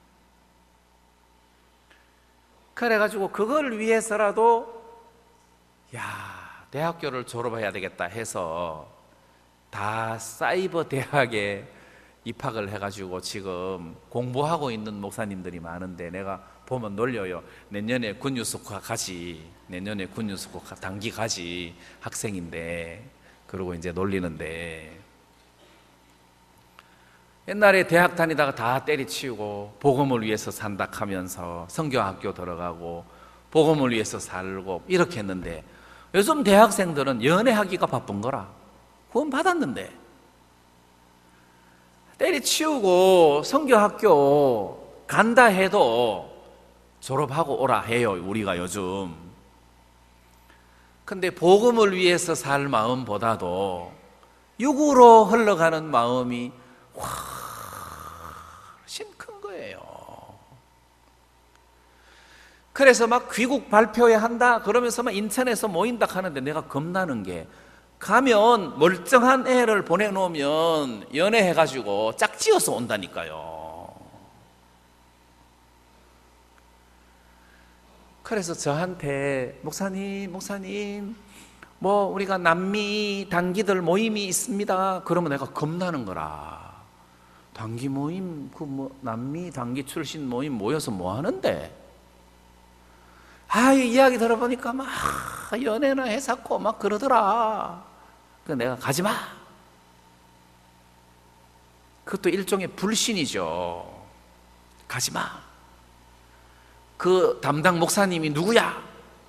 그래가지고 그걸 위해서라도 야, 대학교를 졸업해야 되겠다 해서 다 사이버 대학에 입학을 해가지고 지금 공부하고 있는 목사님들이 많은데 내가 보면 놀려요. 내년에 군유숙과 가지, 내년에 군유숙과 단기 가지 학생인데, 그러고 이제 놀리는데, 옛날에 대학 다니다가 다 때리치우고 복음을 위해서 산다 하면서 선교학교 들어가고 복음을 위해서 살고 이렇게 했는데, 요즘 대학생들은 연애하기가 바쁜 거라. 구원 받았는데 때리치우고 선교학교 간다 해도 졸업하고 오라 해요, 우리가 요즘. 근데 복음을 위해서 살 마음보다도 육으로 흘러가는 마음이 훨씬 큰 거예요. 그래서 막 귀국 발표회 한다 그러면서 막 인천에서 모인다 하는데 내가 겁나는 게, 가면 멀쩡한 애를 보내놓으면 연애해가지고 짝지어서 온다니까요. 그래서 저한테 목사님 목사님 뭐 우리가 남미 단기들 모임이 있습니다 그러면 내가 겁나는 거라. 단기 모임, 그 뭐 남미 단기 출신 모임 모여서 뭐 하는데? 아, 이 이야기 들어보니까 막 연애나 해사고 막 그러더라. 그 내가 가지 마. 그것도 일종의 불신이죠. 가지 마. 그 담당 목사님이 누구야?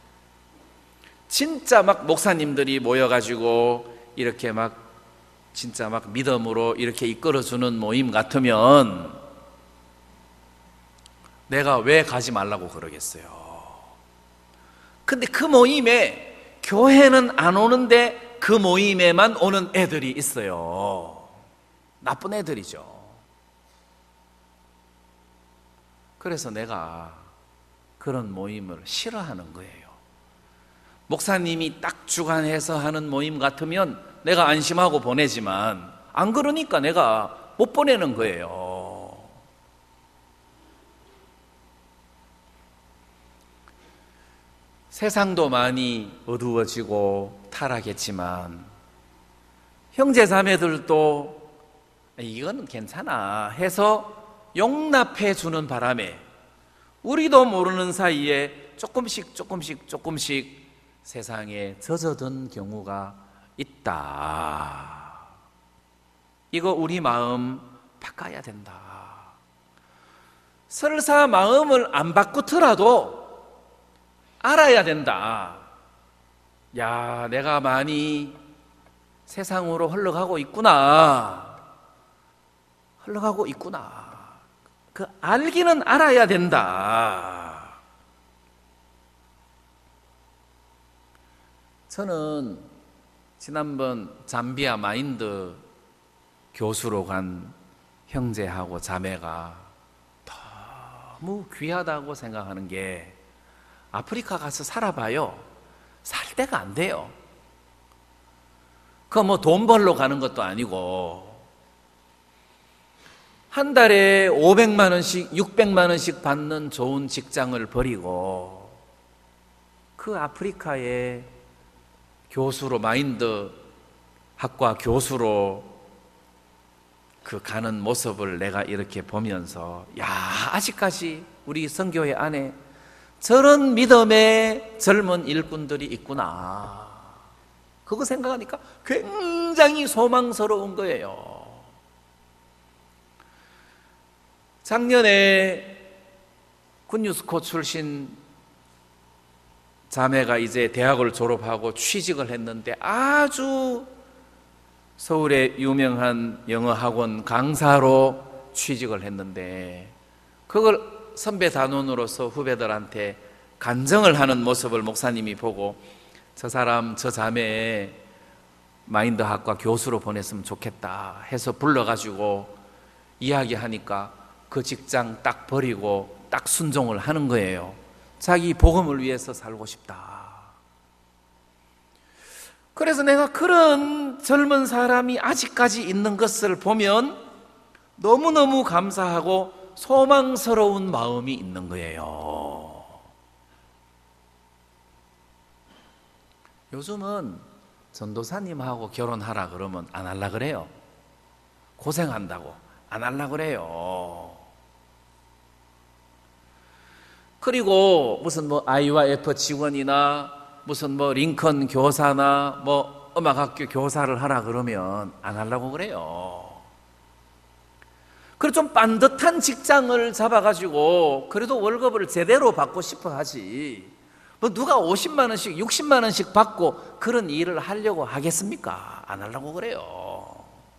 진짜 막 목사님들이 모여가지고 이렇게 막 진짜 막 믿음으로 이렇게 이끌어주는 모임 같으면 내가 왜 가지 말라고 그러겠어요. 근데 그 모임에 교회는 안 오는데 그 모임에만 오는 애들이 있어요. 나쁜 애들이죠. 그래서 내가 그런 모임을 싫어하는 거예요. 목사님이 딱 주관해서 하는 모임 같으면 내가 안심하고 보내지만 안 그러니까 내가 못 보내는 거예요. 세상도 많이 어두워지고 타락했지만 형제 자매들도 이건 괜찮아 해서 용납해 주는 바람에 우리도 모르는 사이에 조금씩 조금씩 조금씩 세상에 젖어든 경우가 있다. 이거 우리 마음 바꿔야 된다. 설사 마음을 안 바꾸더라도 알아야 된다. 야, 내가 많이 세상으로 흘러가고 있구나. 흘러가고 있구나. 그 알기는 알아야 된다. 저는 지난번 잠비아 마인드 교수로 간 형제하고 자매가 너무 귀하다고 생각하는 게 아프리카 가서 살아봐요. 살 데가 안 돼요. 그거 뭐 돈 벌러 가는 것도 아니고 한 달에 오백만 원씩 육백만 원씩 받는 좋은 직장을 버리고 그 아프리카에 교수로 마인드 학과 교수로 그 가는 모습을 내가 이렇게 보면서 야, 아직까지 우리 선교회 안에 저런 믿음의 젊은 일꾼들이 있구나. 그거 생각하니까 굉장히 소망스러운 거예요. 작년에 굿뉴스코 출신 자매가 이제 대학을 졸업하고 취직을 했는데 아주 서울의 유명한 영어학원 강사로 취직을 했는데 그걸 선배 단원으로서 후배들한테 간증을 하는 모습을 목사님이 보고 저 사람 저 자매의 마인드학과 교수로 보냈으면 좋겠다 해서 불러가지고 이야기하니까 그 직장 딱 버리고 딱 순종을 하는 거예요. 자기 복음을 위해서 살고 싶다. 그래서 내가 그런 젊은 사람이 아직까지 있는 것을 보면 너무너무 감사하고 소망스러운 마음이 있는 거예요. 요즘은 전도사님하고 결혼하라 그러면 안 하려 그래요. 고생한다고 안 하려 그래요. 그리고 무슨 뭐 아이와에프 직원이나 무슨 뭐 링컨 교사나 뭐 음악학교 교사를 하라 그러면 안 하려고 그래요. 그리고 좀 반듯한 직장을 잡아가지고 그래도 월급을 제대로 받고 싶어 하지. 뭐 누가 오십만 원씩 육십만 원씩 받고 그런 일을 하려고 하겠습니까? 안 하려고 그래요.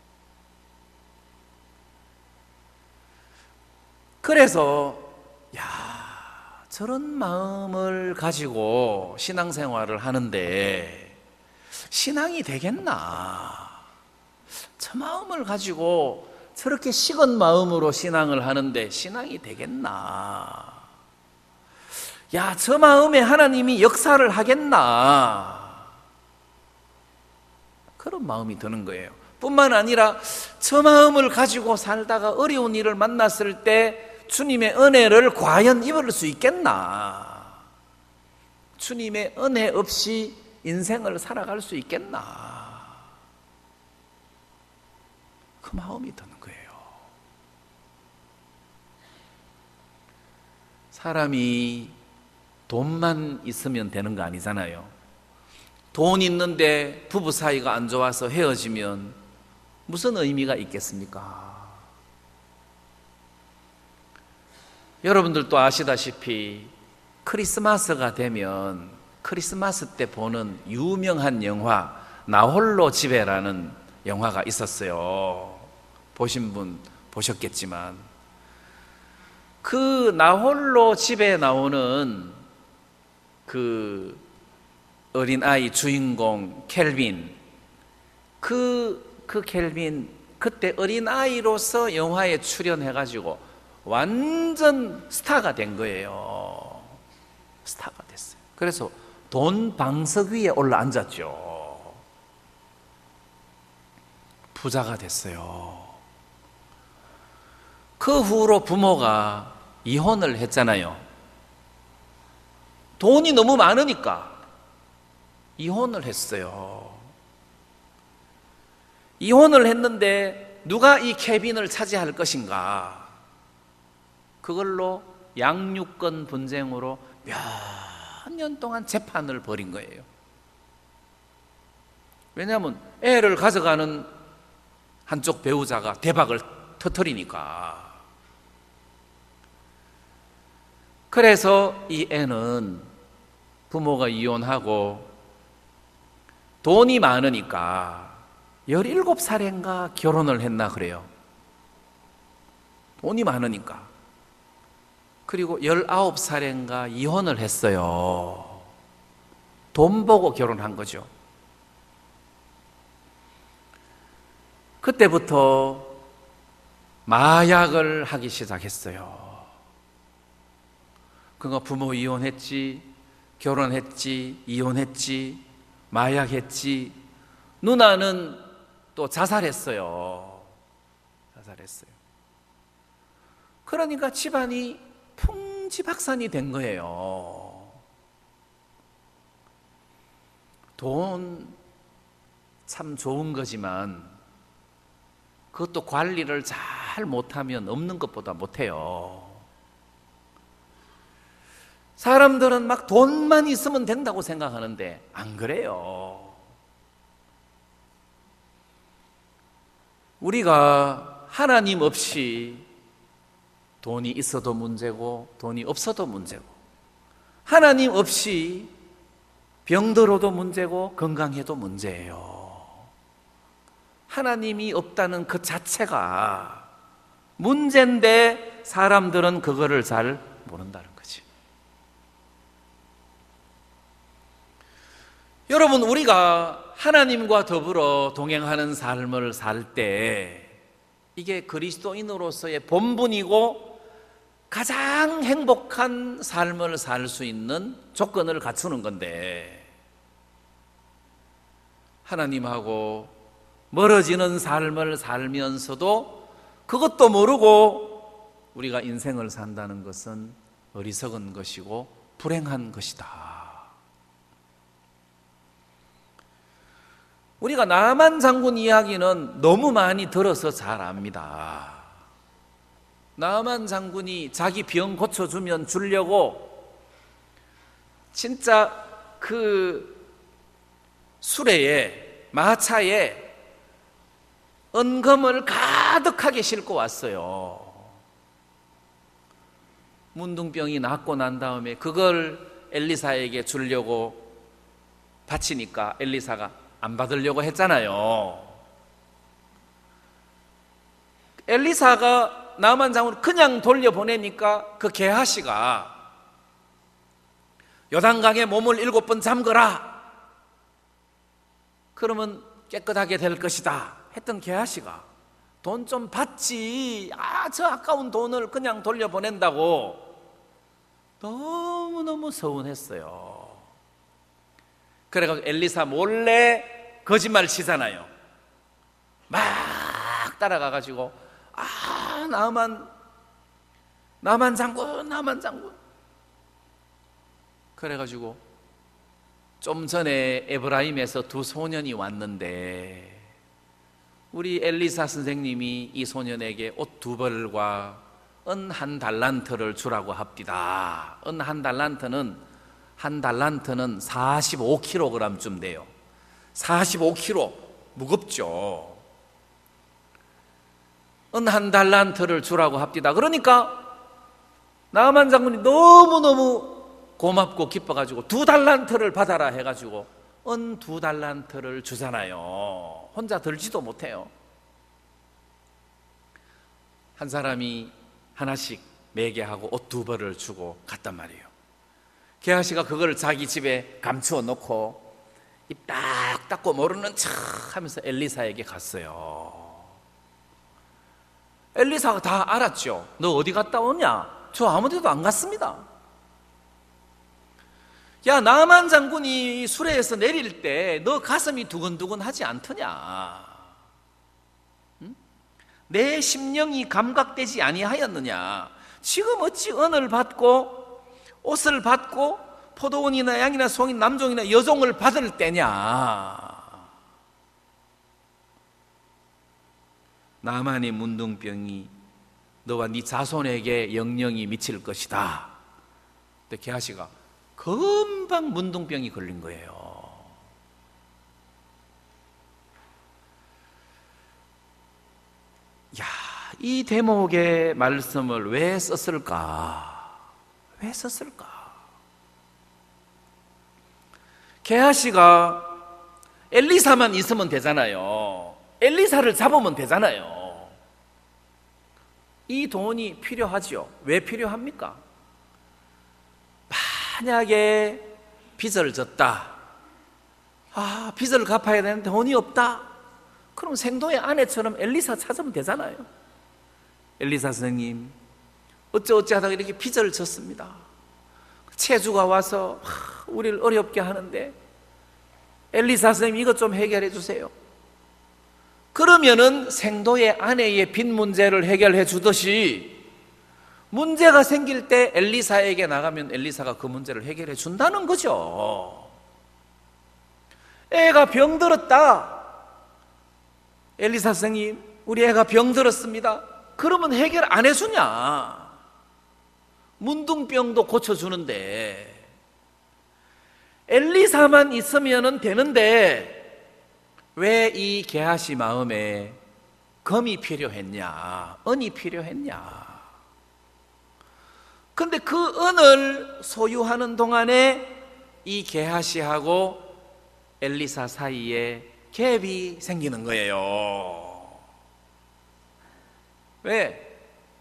그래서 야, 저런 마음을 가지고 신앙생활을 하는데 신앙이 되겠나? 저 마음을 가지고 저렇게 식은 마음으로 신앙을 하는데 신앙이 되겠나? 야, 저 마음에 하나님이 역사를 하겠나? 그런 마음이 드는 거예요. 뿐만 아니라 저 마음을 가지고 살다가 어려운 일을 만났을 때 주님의 은혜를 과연 입을 수 있겠나? 주님의 은혜 없이 인생을 살아갈 수 있겠나? 그 마음이 드는 거예요. 사람이 돈만 있으면 되는 거 아니잖아요. 돈 있는데 부부 사이가 안 좋아서 헤어지면 무슨 의미가 있겠습니까? 여러분들도 아시다시피 크리스마스가 되면 크리스마스 때 보는 유명한 영화 나홀로 집에라는 영화가 있었어요. 보신 분 보셨겠지만 그 나홀로 집에 나오는 그 어린아이 주인공 켈빈 그, 그 켈빈 그때 어린아이로서 영화에 출연해가지고 완전 스타가 된 거예요. 스타가 됐어요. 그래서 돈 방석 위에 올라앉았죠. 부자가 됐어요. 그 후로 부모가 이혼을 했잖아요. 돈이 너무 많으니까 이혼을 했어요. 이혼을 했는데 누가 이 케빈을 차지할 것인가? 그걸로 양육권 분쟁으로 몇 년 동안 재판을 벌인 거예요. 왜냐하면 애를 가져가는 한쪽 배우자가 대박을 터뜨리니까. 그래서 이 애는 부모가 이혼하고 돈이 많으니까 열일곱 살인가 결혼을 했나 그래요. 돈이 많으니까. 그리고 열아홉 살인가 이혼을 했어요. 돈 보고 결혼한 거죠. 그때부터 마약을 하기 시작했어요. 그가 부모 이혼했지, 결혼했지, 이혼했지, 마약했지. 누나는 또 자살했어요. 자살했어요. 그러니까 집안이 풍지박산이 된 거예요. 돈 참 좋은 거지만 그것도 관리를 잘 못하면 없는 것보다 못해요. 사람들은 막 돈만 있으면 된다고 생각하는데 안 그래요. 우리가 하나님 없이 돈이 있어도 문제고 돈이 없어도 문제고, 하나님 없이 병들어도 문제고 건강해도 문제예요. 하나님이 없다는 그 자체가 문제인데 사람들은 그거를 잘 모른다는 거지. 여러분, 우리가 하나님과 더불어 동행하는 삶을 살 때 이게 그리스도인으로서의 본분이고 가장 행복한 삶을 살 수 있는 조건을 갖추는 건데, 하나님하고 멀어지는 삶을 살면서도 그것도 모르고 우리가 인생을 산다는 것은 어리석은 것이고 불행한 것이다. 우리가 나만 장군 이야기는 너무 많이 들어서 잘 압니다. 나만 장군이 자기 병 고쳐주면 주려고 진짜 그 수레에, 마차에 은금을 가득하게 싣고 왔어요. 문둥병이 낫고 난 다음에 그걸 엘리사에게 주려고 바치니까 엘리사가 안 받으려고 했잖아요. 엘리사가 나만 장군을 그냥 돌려보내니까 그 게하시가 요단강에 몸을 일곱 번 잠그라, 그러면 깨끗하게 될 것이다 했던 게하시가 돈 좀 받지, 아, 저 아까운 돈을 그냥 돌려보낸다고 너무너무 서운했어요. 그래가지고 엘리사 몰래 거짓말 치잖아요. 막 따라가가지고 아, 나만 나만 장군, 나만 장군. 그래가지고 좀 전에 에브라임에서 두 소년이 왔는데 우리 엘리사 선생님이 이 소년에게 옷 두 벌과 은 한 달란트를 주라고 합디다. 은 한 달란트는 한 달란트는 사십오 킬로그램쯤 돼요. 사십오 킬로그램 무겁죠. 은 한 달란트를 주라고 합디다. 그러니까 나만 장군이 너무너무 고맙고 기뻐가지고 두 달란트를 받아라 해가지고 은 두 달란트를 주잖아요. 혼자 들지도 못해요. 한 사람이 하나씩 매게 하고 옷 두 벌을 주고 갔단 말이에요. 게하시가 그걸 자기 집에 감추어 놓고 입 딱 닫고 모르는 척 하면서 엘리사에게 갔어요. 엘리사가 다 알았죠. 너 어디 갔다 오냐? 저 아무 데도 안 갔습니다. 야, 나만 장군이 수레에서 내릴 때 너 가슴이 두근두근 하지 않더냐? 응? 내 심령이 감각되지 아니하였느냐? 지금 어찌 은을 받고 옷을 받고 포도원이나 양이나 송이 남종이나 여종을 받을 때냐? 나만의 문둥병이 너와 네 자손에게 영영이 미칠 것이다. 근데 게하시가 금방 문둥병이 걸린 거예요. 야, 이 대목의 말씀을 왜 썼을까? 왜 썼을까? 게하시가 엘리사만 있으면 되잖아요. 엘리사를 잡으면 되잖아요. 이 돈이 필요하지요. 왜 필요합니까? 만약에 빚을 졌다. 아, 빚을 갚아야 되는데 돈이 없다. 그럼 생도의 아내처럼 엘리사 찾으면 되잖아요. 엘리사 선생님, 어쩌어찌 하다가 이렇게 빚을 졌습니다. 채주가 와서 하, 우리를 어렵게 하는데 엘리사 선생님 이것 좀 해결해 주세요. 그러면은 생도의 아내의 빚 문제를 해결해 주듯이 문제가 생길 때 엘리사에게 나가면 엘리사가 그 문제를 해결해 준다는 거죠. 애가 병들었다. 엘리사 선생님, 우리 애가 병들었습니다. 그러면 해결 안 해주냐? 문둥병도 고쳐주는데 엘리사만 있으면 되는데 왜 이 게하시 마음에 검이 필요했냐? 은이 필요했냐? 근데 그 은을 소유하는 동안에 이 게하시하고 엘리사 사이에 갭이 생기는 거예요. 왜?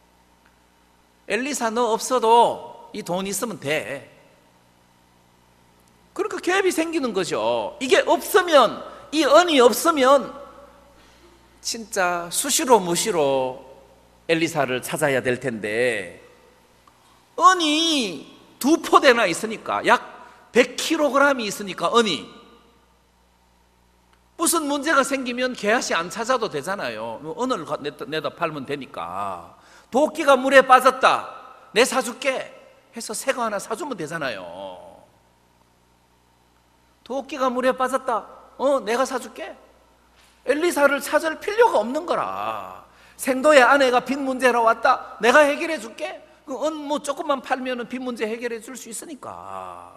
엘리사 너 없어도 이 돈 있으면 돼. 그러니까 갭이 생기는 거죠. 이게 없으면, 이 은이 없으면 진짜 수시로 무시로 엘리사를 찾아야 될 텐데 은이 두 포대나 있으니까, 약 백 킬로그램이 있으니까 은이 무슨 문제가 생기면 게하시 안 찾아도 되잖아요. 은을 내다 팔면 되니까. 도끼가 물에 빠졌다, 내 사줄게 해서 새 거 하나 사주면 되잖아요. 도끼가 물에 빠졌다, 어 내가 사줄게. 엘리사를 찾을 필요가 없는 거라. 생도의 아내가 빚 문제로 왔다, 내가 해결해 줄게. 그 은 뭐 조금만 팔면 빚 문제 해결해 줄 수 있으니까.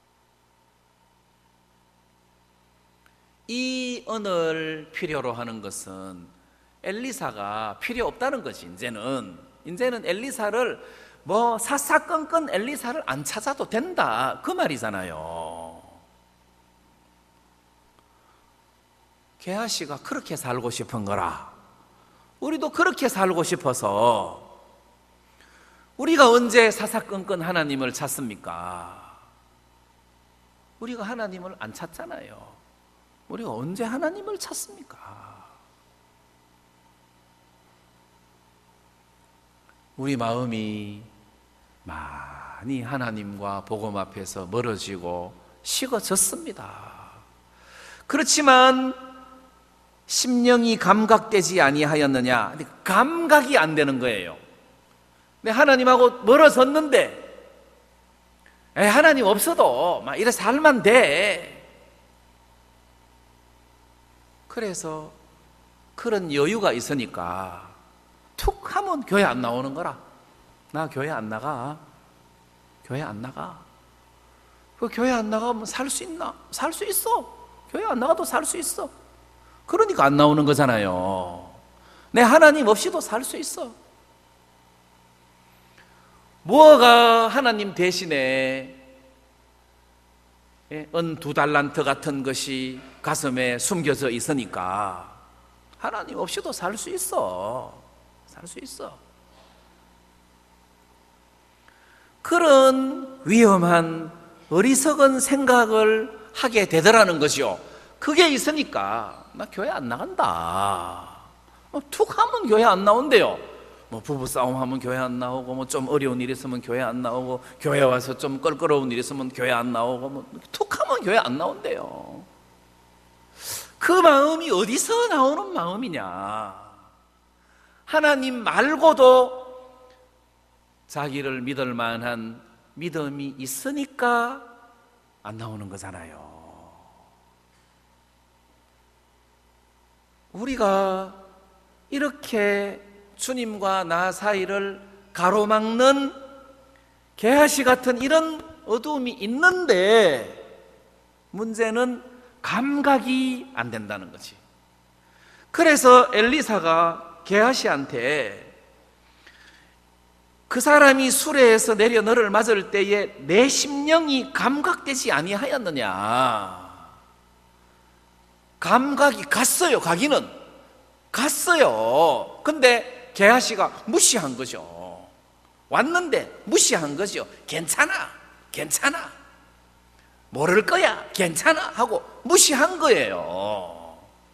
이 은을 필요로 하는 것은 엘리사가 필요 없다는 것이, 이제는 이제는 엘리사를 뭐 사사건건 엘리사를 안 찾아도 된다, 그 말이잖아요. 게하시가 그렇게 살고 싶은 거라. 우리도 그렇게 살고 싶어서. 우리가 언제 사사건건 하나님을 찾습니까? 우리가 하나님을 안 찾잖아요. 우리가 언제 하나님을 찾습니까? 우리 마음이 많이 하나님과 복음 앞에서 멀어지고 식어졌습니다. 그렇지만 심령이 감각되지 아니하였느냐? 감각이 안 되는 거예요. 근데 하나님하고 멀어졌는데, 에, 하나님 없어도 막 이래 살만 돼. 그래서 그런 여유가 있으니까 툭 하면 교회 안 나오는 거라. 나 교회 안 나가. 교회 안 나가. 그 교회 안 나가면 살 수 있나? 살 수 있어. 교회 안 나가도 살 수 있어. 그러니까 안 나오는 거잖아요. 내 하나님 없이도 살 수 있어. 뭐가 하나님 대신에 은 두 달란트 같은 것이 가슴에 숨겨져 있으니까 하나님 없이도 살 수 있어. 살 수 있어. 그런 위험한 어리석은 생각을 하게 되더라는 것이요. 그게 있으니까 나 교회 안 나간다. 툭 하면 교회 안 나온대요. 뭐 부부싸움 하면 교회 안 나오고, 뭐 좀 어려운 일 있으면 교회 안 나오고, 교회 와서 좀 껄끄러운 일 있으면 교회 안 나오고, 뭐 툭 하면 교회 안 나온대요. 그 마음이 어디서 나오는 마음이냐? 하나님 말고도 자기를 믿을 만한 믿음이 있으니까 안 나오는 거잖아요. 우리가 이렇게 주님과 나 사이를 가로막는 게하시 같은 이런 어두움이 있는데, 문제는 감각이 안 된다는 거지. 그래서 엘리사가 게하시한테 그 사람이 수레에서 내려 너를 맞을 때에 내 심령이 감각되지 아니하였느냐. 감각이 갔어요. 가기는 갔어요. 근데 게하시가 무시한 거죠. 왔는데 무시한 거죠. 괜찮아, 괜찮아, 모를 거야, 괜찮아 하고 무시한 거예요.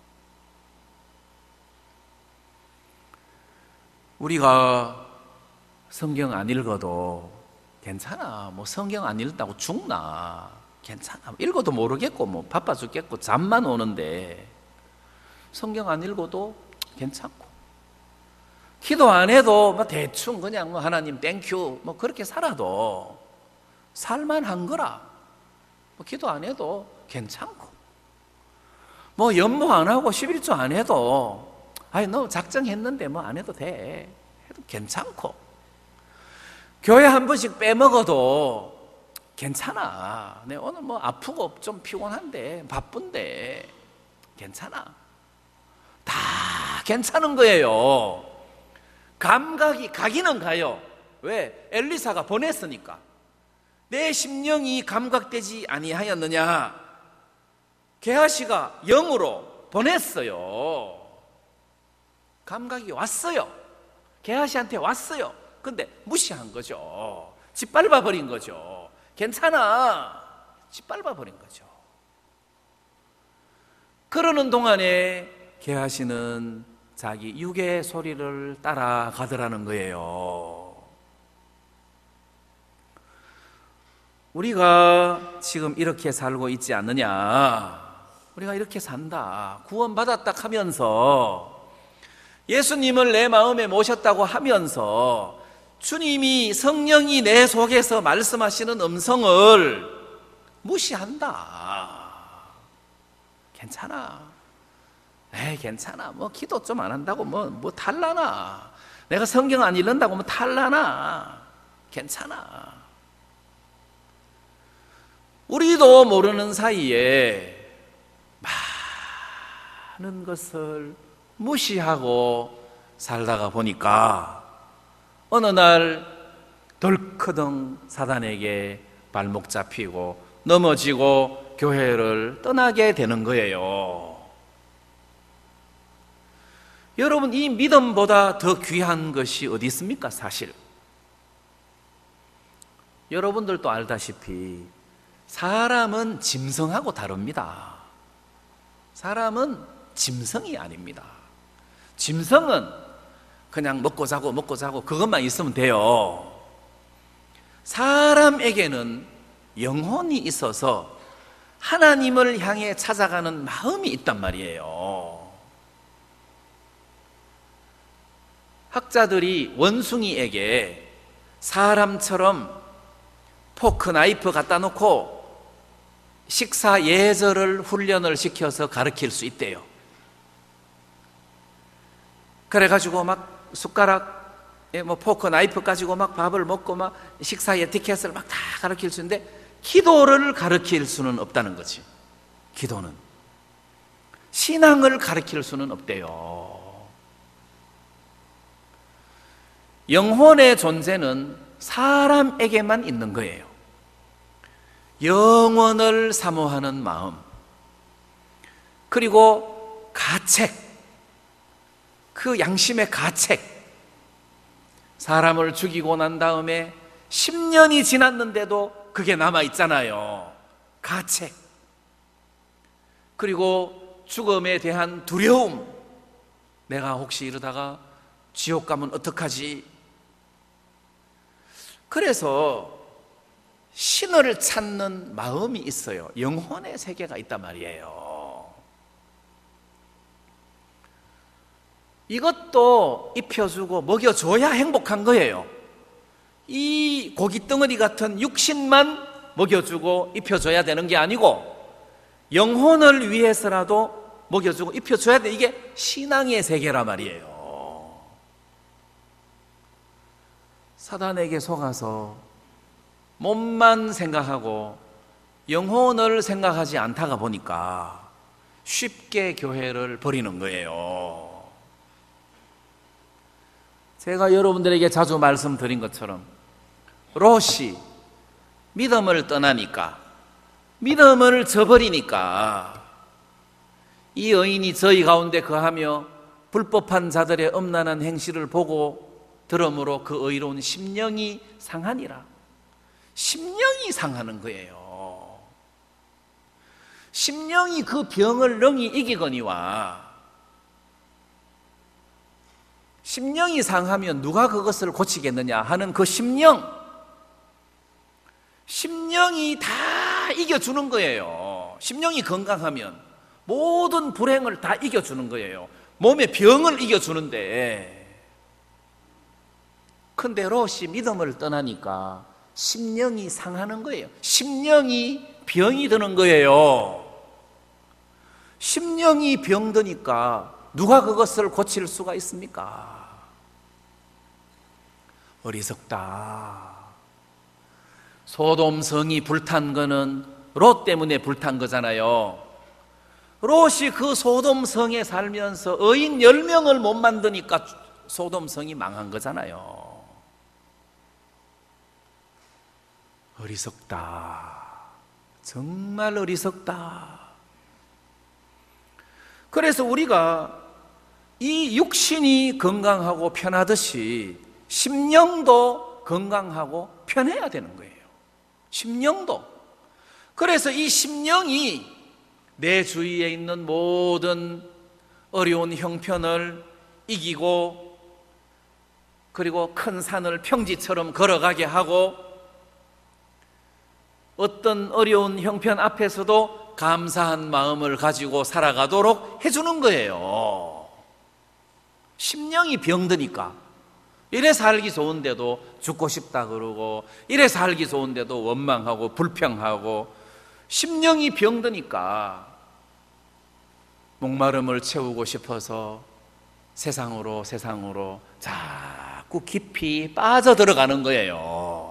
우리가 성경 안 읽어도 괜찮아, 뭐 성경 안 읽다고 죽나, 괜찮아, 읽어도 모르겠고 뭐 바빠 죽겠고 잠만 오는데 성경 안 읽어도 괜찮고, 기도 안 해도 뭐 대충 그냥 뭐 하나님 땡큐 뭐 그렇게 살아도 살만한 거라. 뭐 기도 안 해도 괜찮고, 뭐 연모 안 하고 십일조 안 해도 아니 너 작정했는데 뭐 안 해도 돼 해도 괜찮고, 교회 한 번씩 빼먹어도 괜찮아. 내 오늘 뭐 아프고 좀 피곤한데 바쁜데 괜찮아. 다 괜찮은 거예요. 감각이 가기는 가요. 왜? 엘리사가 보냈으니까. 내 심령이 감각되지 아니하였느냐. 게하시가 영으로 보냈어요. 감각이 왔어요. 게하시한테 왔어요. 근데 무시한 거죠. 짓밟아 버린 거죠. 괜찮아, 짓밟아 버린 거죠. 그러는 동안에 게하시는 자기 육의 소리를 따라가더라는 거예요. 우리가 지금 이렇게 살고 있지 않느냐. 우리가 이렇게 산다, 구원받았다 하면서, 예수님을 내 마음에 모셨다고 하면서 주님이, 성령이 내 속에서 말씀하시는 음성을 무시한다. 괜찮아, 에이 괜찮아, 뭐 기도 좀 안 한다고 뭐, 뭐 탈라나, 내가 성경 안 읽는다고 뭐 탈라나, 괜찮아. 우리도 모르는 사이에 많은 것을 무시하고 살다가 보니까 어느 날 덜커덩 사단에게 발목 잡히고 넘어지고 교회를 떠나게 되는 거예요. 여러분, 이 믿음보다 더 귀한 것이 어디 있습니까? 사실 여러분들도 알다시피 사람은 짐승하고 다릅니다. 사람은 짐승이 아닙니다. 짐승은 그냥 먹고 자고 먹고 자고 그것만 있으면 돼요. 사람에게는 영혼이 있어서 하나님을 향해 찾아가는 마음이 있단 말이에요. 학자들이 원숭이에게 사람처럼 포크, 나이프 갖다 놓고 식사 예절을 훈련을 시켜서 가르칠 수 있대요. 그래가지고 막 숟가락, 뭐 포크, 나이프 가지고 막 밥을 먹고 막 식사 에티켓을 막 다 가르칠 수 있는데, 기도를 가르칠 수는 없다는 거지. 기도는 신앙을 가르칠 수는 없대요. 영혼의 존재는 사람에게만 있는 거예요. 영원을 사모하는 마음, 그리고 가책, 그 양심의 가책. 사람을 죽이고 난 다음에 십 년이 지났는데도 그게 남아있잖아요. 가책. 그리고 죽음에 대한 두려움. 내가 혹시 이러다가 지옥 가면 어떡하지? 그래서 신을 찾는 마음이 있어요. 영혼의 세계가 있단 말이에요. 이것도 입혀주고 먹여줘야 행복한 거예요. 이 고깃덩어리 같은 육신만 먹여주고 입혀줘야 되는 게 아니고 영혼을 위해서라도 먹여주고 입혀줘야 돼. 이게 신앙의 세계란 말이에요. 사단에게 속아서 몸만 생각하고 영혼을 생각하지 않다가 보니까 쉽게 교회를 버리는 거예요. 제가 여러분들에게 자주 말씀드린 것처럼 롯이 믿음을 떠나니까, 믿음을 저버리니까 이 여인이 저희 가운데 거하며 불법한 자들의 음란한 행실을 보고 들으므로 그 의로운 심령이 상하니라. 심령이 상하는 거예요. 심령이 그 병을 능히 이기거니와, 심령이 상하면 누가 그것을 고치겠느냐 하는 그 심령, 심령이 다 이겨주는 거예요. 심령이 건강하면 모든 불행을 다 이겨주는 거예요. 몸의 병을 이겨주는데, 근데 롯이 믿음을 떠나니까 심령이 상하는 거예요. 심령이 병이 드는 거예요. 심령이 병드니까 누가 그것을 고칠 수가 있습니까? 어리석다. 소돔 성이 불탄 거는 롯 때문에 불탄 거잖아요. 롯이 그 소돔 성에 살면서 의인 열 명을 못 만드니까 소돔 성이 망한 거잖아요. 어리석다. 정말 어리석다. 그래서 우리가 이 육신이 건강하고 편하듯이 심령도 건강하고 편해야 되는 거예요. 심령도. 그래서 이 심령이 내 주위에 있는 모든 어려운 형편을 이기고, 그리고 큰 산을 평지처럼 걸어가게 하고, 어떤 어려운 형편 앞에서도 감사한 마음을 가지고 살아가도록 해주는 거예요. 심령이 병드니까 이래 살기 좋은데도 죽고 싶다 그러고, 이래 살기 좋은데도 원망하고 불평하고, 심령이 병드니까 목마름을 채우고 싶어서 세상으로 세상으로 자꾸 깊이 빠져들어가는 거예요.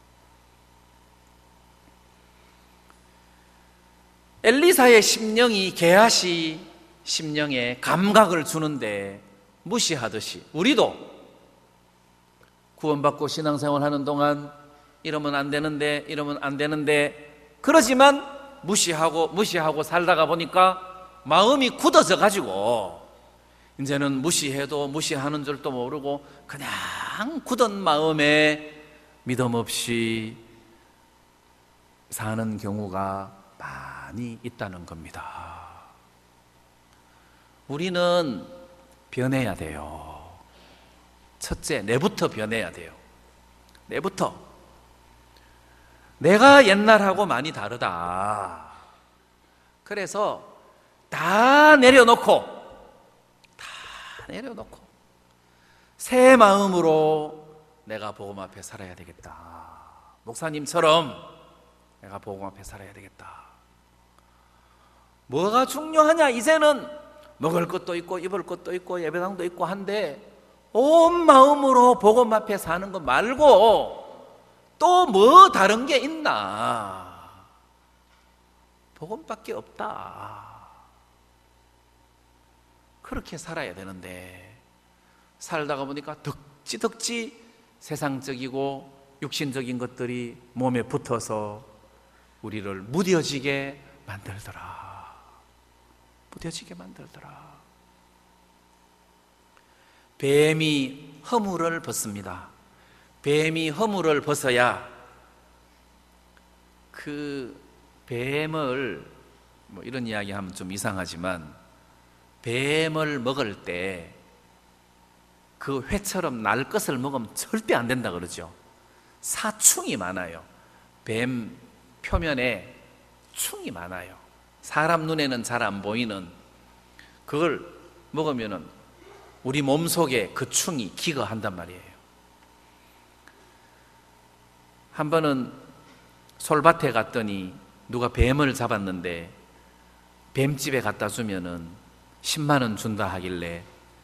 엘리사의 심령이 게하시 심령에 감각을 주는데 무시하듯이 우리도 구원받고 신앙생활 하는 동안 이러면 안 되는데 이러면 안 되는데 그러지만 무시하고 무시하고 살다가 보니까 마음이 굳어져 가지고 이제는 무시해도 무시하는 줄도 모르고 그냥 굳은 마음에 믿음 없이 사는 경우가 많이 있다는 겁니다. 우리는 변해야 돼요. 첫째, 내부터 변해야 돼요. 내부터. 내가 옛날하고 많이 다르다. 그래서 다 내려놓고 다 내려놓고 새 마음으로 내가 복음 앞에 살아야 되겠다. 목사님처럼 내가 복음 앞에 살아야 되겠다. 뭐가 중요하냐? 이제는 먹을 것도 있고 입을 것도 있고 예배당도 있고 한데 온 마음으로 복음 앞에 사는 거 말고 또 뭐 다른 게 있나? 복음밖에 없다. 그렇게 살아야 되는데 살다가 보니까 덕지덕지 세상적이고 육신적인 것들이 몸에 붙어서 우리를 무뎌지게 만들더라. 무뎌지게 만들더라. 뱀이 허물을 벗습니다. 뱀이 허물을 벗어야 그 뱀을, 뭐 이런 이야기 하면 좀 이상하지만 뱀을 먹을 때 그 회처럼 날 것을 먹으면 절대 안 된다 그러죠. 사충이 많아요. 뱀 표면에 충이 많아요. 사람 눈에는 잘 안 보이는, 그걸 먹으면은 우리 몸속에 그 충이 기거한단 말이에요. 한 번은 솔밭에 갔더니 누가 뱀을 잡았는데 뱀집에 갖다 주면은 십만 원 준다 하길래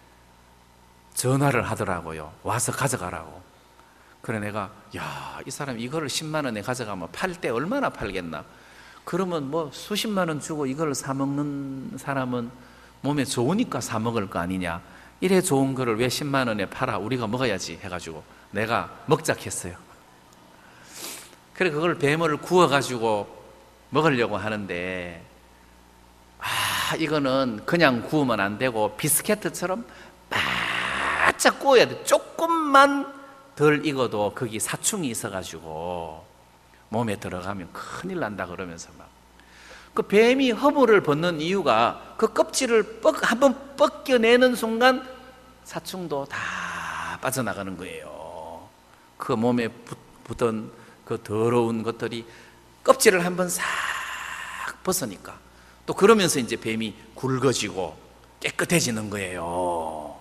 전화를 하더라고요. 와서 가져가라고. 그래 내가 야, 이 사람 이거를 십만 원에 가져가면 팔 때 얼마나 팔겠나. 그러면 뭐 수십만 원 주고 이걸 사 먹는 사람은 몸에 좋으니까 사 먹을 거 아니냐. 이래 좋은 거를 왜 십만 원에 팔아? 우리가 먹어야지 해가지고 내가 먹작했어요. 그래 그걸 뱀을 구워가지고 먹으려고 하는데, 아 이거는 그냥 구우면 안 되고 비스켓처럼 바짝 구워야 돼. 조금만 덜 익어도 거기 사충이 있어가지고 몸에 들어가면 큰일 난다 그러면서 막. 그 뱀이 허물을 벗는 이유가 그 껍질을 뻑, 한번 벗겨내는 순간 사충도 다 빠져나가는 거예요. 그 몸에 붙, 붙은 그 더러운 것들이 껍질을 한번 싹 벗으니까 또 그러면서 이제 뱀이 굵어지고 깨끗해지는 거예요.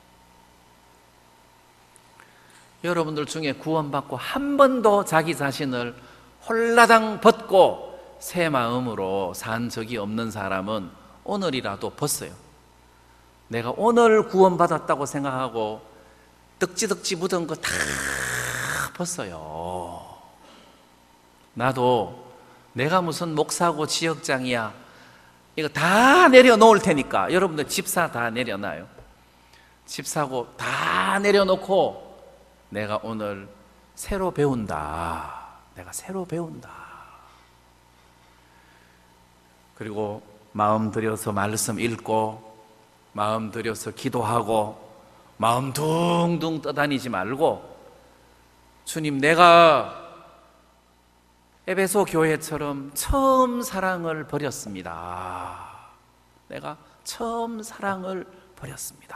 여러분들 중에 구원받고 한 번도 자기 자신을 홀라당 벗고 새 마음으로 산 적이 없는 사람은 오늘이라도 벗어요. 내가 오늘 구원받았다고 생각하고 덕지덕지 묻은 거 다 벗어요. 나도 내가 무슨 목사고 지역장이야, 이거 다 내려놓을 테니까 여러분들 집사 다 내려놔요. 집 사고 다 내려놓고 내가 오늘 새로 배운다. 내가 새로 배운다. 그리고 마음 들여서 말씀 읽고 마음 들여서 기도하고 마음 둥둥 떠다니지 말고, 주님 내가 에베소 교회처럼 처음 사랑을 버렸습니다. 내가 처음 사랑을 버렸습니다.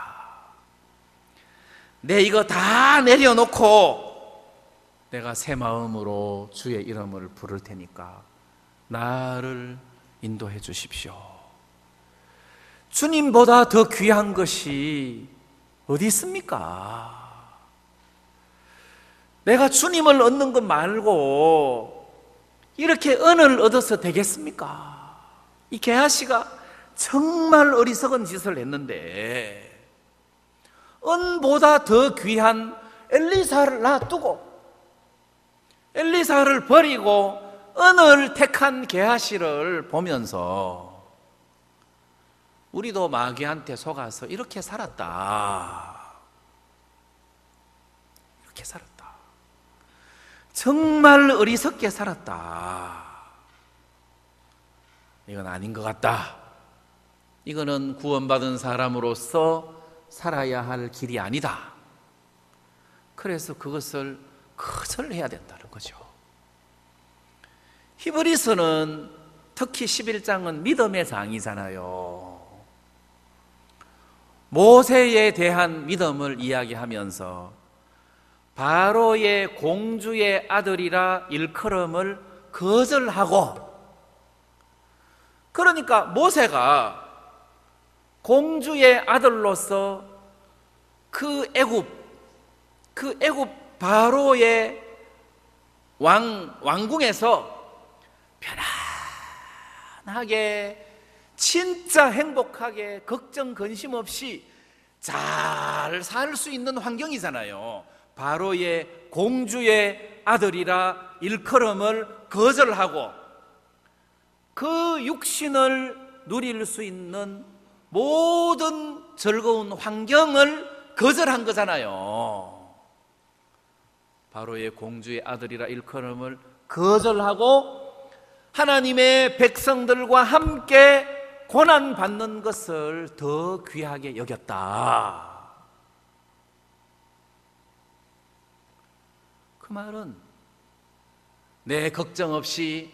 내 이거 다 내려놓고 내가 새 마음으로 주의 이름을 부를 테니까 나를 인도해 주십시오. 주님보다 더 귀한 것이 어디 있습니까? 내가 주님을 얻는 것 말고 이렇게 은을 얻어서 되겠습니까? 이 게하시가 정말 어리석은 짓을 했는데 은보다 더 귀한 엘리사를 놔두고 엘리사를 버리고 은을 택한 게하시를 보면서 우리도 마귀한테 속아서 이렇게 살았다. 이렇게 살았다. 정말 어리석게 살았다. 이건 아닌 것 같다. 이거는 구원받은 사람으로서 살아야 할 길이 아니다. 그래서 그것을 거절해야 된다는 거죠. 히브리서는 특히 십일 장은 믿음의 장이잖아요. 모세에 대한 믿음을 이야기하면서 바로의 공주의 아들이라 일컬음을 거절하고, 그러니까 모세가 공주의 아들로서 그 애굽, 그 애굽 바로의 왕, 왕궁에서 편안하게 진짜 행복하게 걱정 근심 없이 잘 살 수 있는 환경이잖아요. 바로의 공주의 아들이라 일컬음을 거절하고 그 육신을 누릴 수 있는 모든 즐거운 환경을 거절한 거잖아요. 바로의 공주의 아들이라 일컬음을 거절하고 하나님의 백성들과 함께 고난받는 것을 더 귀하게 여겼다. 그 말은 내 걱정 없이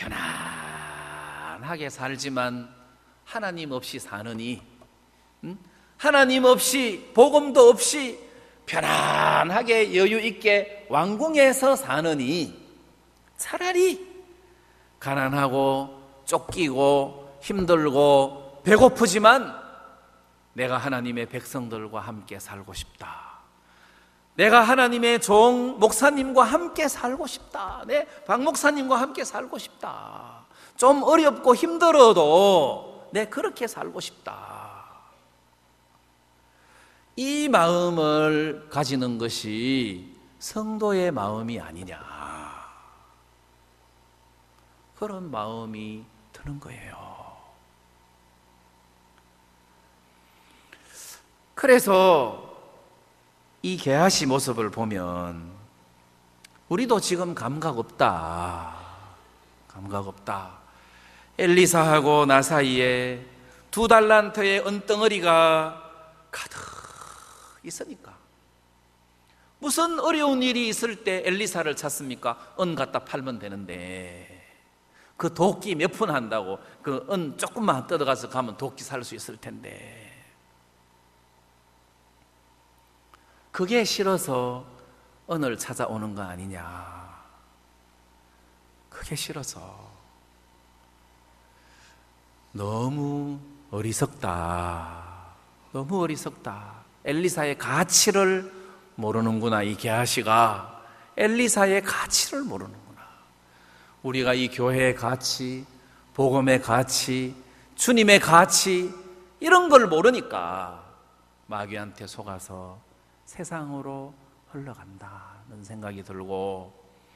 편안하게 살지만 하나님 없이 사느니, 응? 하나님 없이 복음도 없이 편안하게 여유 있게 왕궁에서 사느니 차라리 가난하고 쫓기고 힘들고 배고프지만 내가 하나님의 백성들과 함께 살고 싶다. 내가 하나님의 종 목사님과 함께 살고 싶다. 내 박 목사님과 함께 살고 싶다. 좀 어렵고 힘들어도 내 그렇게 살고 싶다. 이 마음을 가지는 것이 성도의 마음이 아니냐, 그런 마음이 드는 거예요. 그래서 이 게하시 모습을 보면 우리도 지금 감각 없다, 감각 없다. 엘리사하고 나 사이에 두 달란트의 은덩어리가 가득 있으니까 무슨 어려운 일이 있을 때 엘리사를 찾습니까? 은 갖다 팔면 되는데 그 도끼 몇 푼 한다고 그 은 조금만 뜯어가서 가면 도끼 살 수 있을 텐데 그게 싫어서 은을 찾아오는 거 아니냐, 그게 싫어서. 너무 어리석다, 너무 어리석다. 엘리사의 가치를 모르는구나. 이 게하시가 엘리사의 가치를 모르는구나. 우리가 이 교회의 가치, 복음의 가치, 주님의 가치 이런 걸 모르니까 마귀한테 속아서 세상으로 흘러간다는 생각이 들고,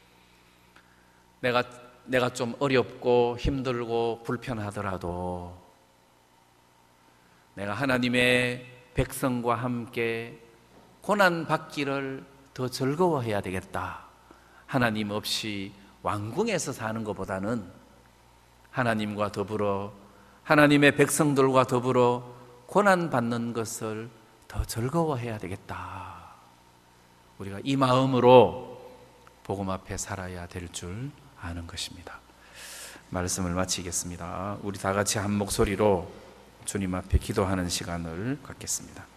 내가 내가 좀 어렵고 힘들고 불편하더라도 내가 하나님의 백성과 함께 고난 받기를 더 즐거워해야 되겠다. 하나님 없이 왕궁에서 사는 것보다는 하나님과 더불어 하나님의 백성들과 더불어 고난 받는 것을 더 즐거워해야 되겠다. 우리가 이 마음으로 복음 앞에 살아야 될 줄 아는 것입니다. 말씀을 마치겠습니다. 우리 다 같이 한 목소리로 주님 앞에 기도하는 시간을 갖겠습니다.